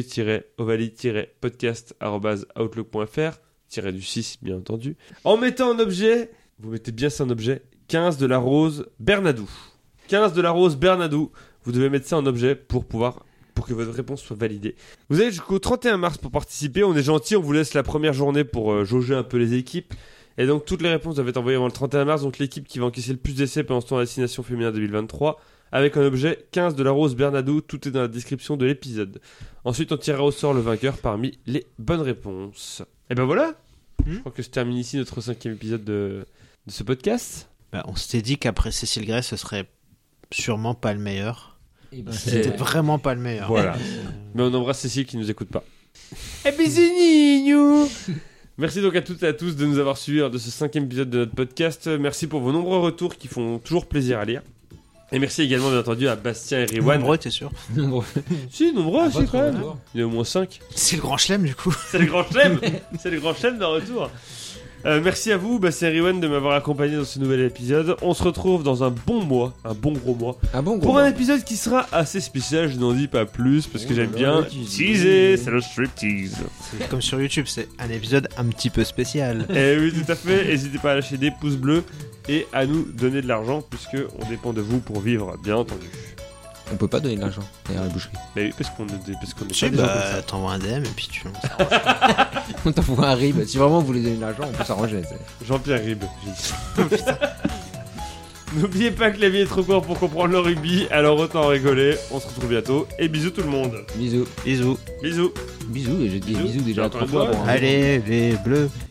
boucherie-ovalie-podcast@outlook.fr, du 6 bien entendu. En mettant en objet, vous mettez bien ça en objet, 15 de la rose Bernadou. 15 de la rose Bernadou. Vous devez mettre ça en objet pour que votre réponse soit validée. Vous avez jusqu'au 31 mars pour participer. On est gentil, on vous laisse la première journée pour jauger un peu les équipes. Et donc toutes les réponses doivent être envoyées avant le 31 mars. Donc l'équipe qui va encaisser le plus d'essais pendant ce tournoi de destination féminin 2023, avec un objet 15 de la rose Bernadou. Tout est dans la description de l'épisode. Ensuite, on tirera au sort le vainqueur parmi les bonnes réponses. Et ben voilà. Je crois que se termine ici notre 5e épisode de ce podcast. Bah, on s'était dit qu'après Cécile Gray, ce serait sûrement pas le meilleur. Et ben, C'était vraiment pas le meilleur. Voilà. Mais on embrasse Cécile qui nous écoute pas. Et bisous Nignou. Merci donc à toutes et à tous de nous avoir suivis lors de ce 5e épisode de notre podcast. Merci pour vos nombreux retours qui font toujours plaisir à lire. Et merci également bien entendu à Bastien et Riwan. Nombreux, t'es sûr? Si, nombreux aussi votre quand même. retour. Il y a au moins 5. C'est le grand chelem du coup. C'est le grand chelem. C'est le grand chelem de retour. Merci à vous, Bastien et Riwan, de m'avoir accompagné dans ce nouvel épisode. On se retrouve dans un bon mois, un bon gros mois, Ah bon, pour un épisode qui sera assez spécial. Je n'en dis pas plus parce que j'aime bien teaser. C'est le striptease. C'est comme sur YouTube, c'est un épisode un petit peu spécial. Eh oui, tout à fait. N'hésitez pas à lâcher des pouces bleus et à nous donner de l'argent puisque on dépend de vous pour vivre, bien entendu. On peut pas donner de l'argent derrière la boucherie. Mais oui, parce qu'on est pas Tu sais, des gens comme bah, ça. t'envoies un DM et puis tu... On t'envoie un rib. Si vraiment vous voulez donner de l'argent, on peut s'arranger. Jean-Pierre Ribes, j'ai dit. N'oubliez pas que la vie est trop courte pour comprendre le rugby, alors autant en rigoler. On se retrouve bientôt et bisous tout le monde. Bisous. Bisous. Bisous. Bisous, et j'ai dit Bisous. bisous déjà Encore 3 une fois. fois. Bon, hein. Allez, les bleus.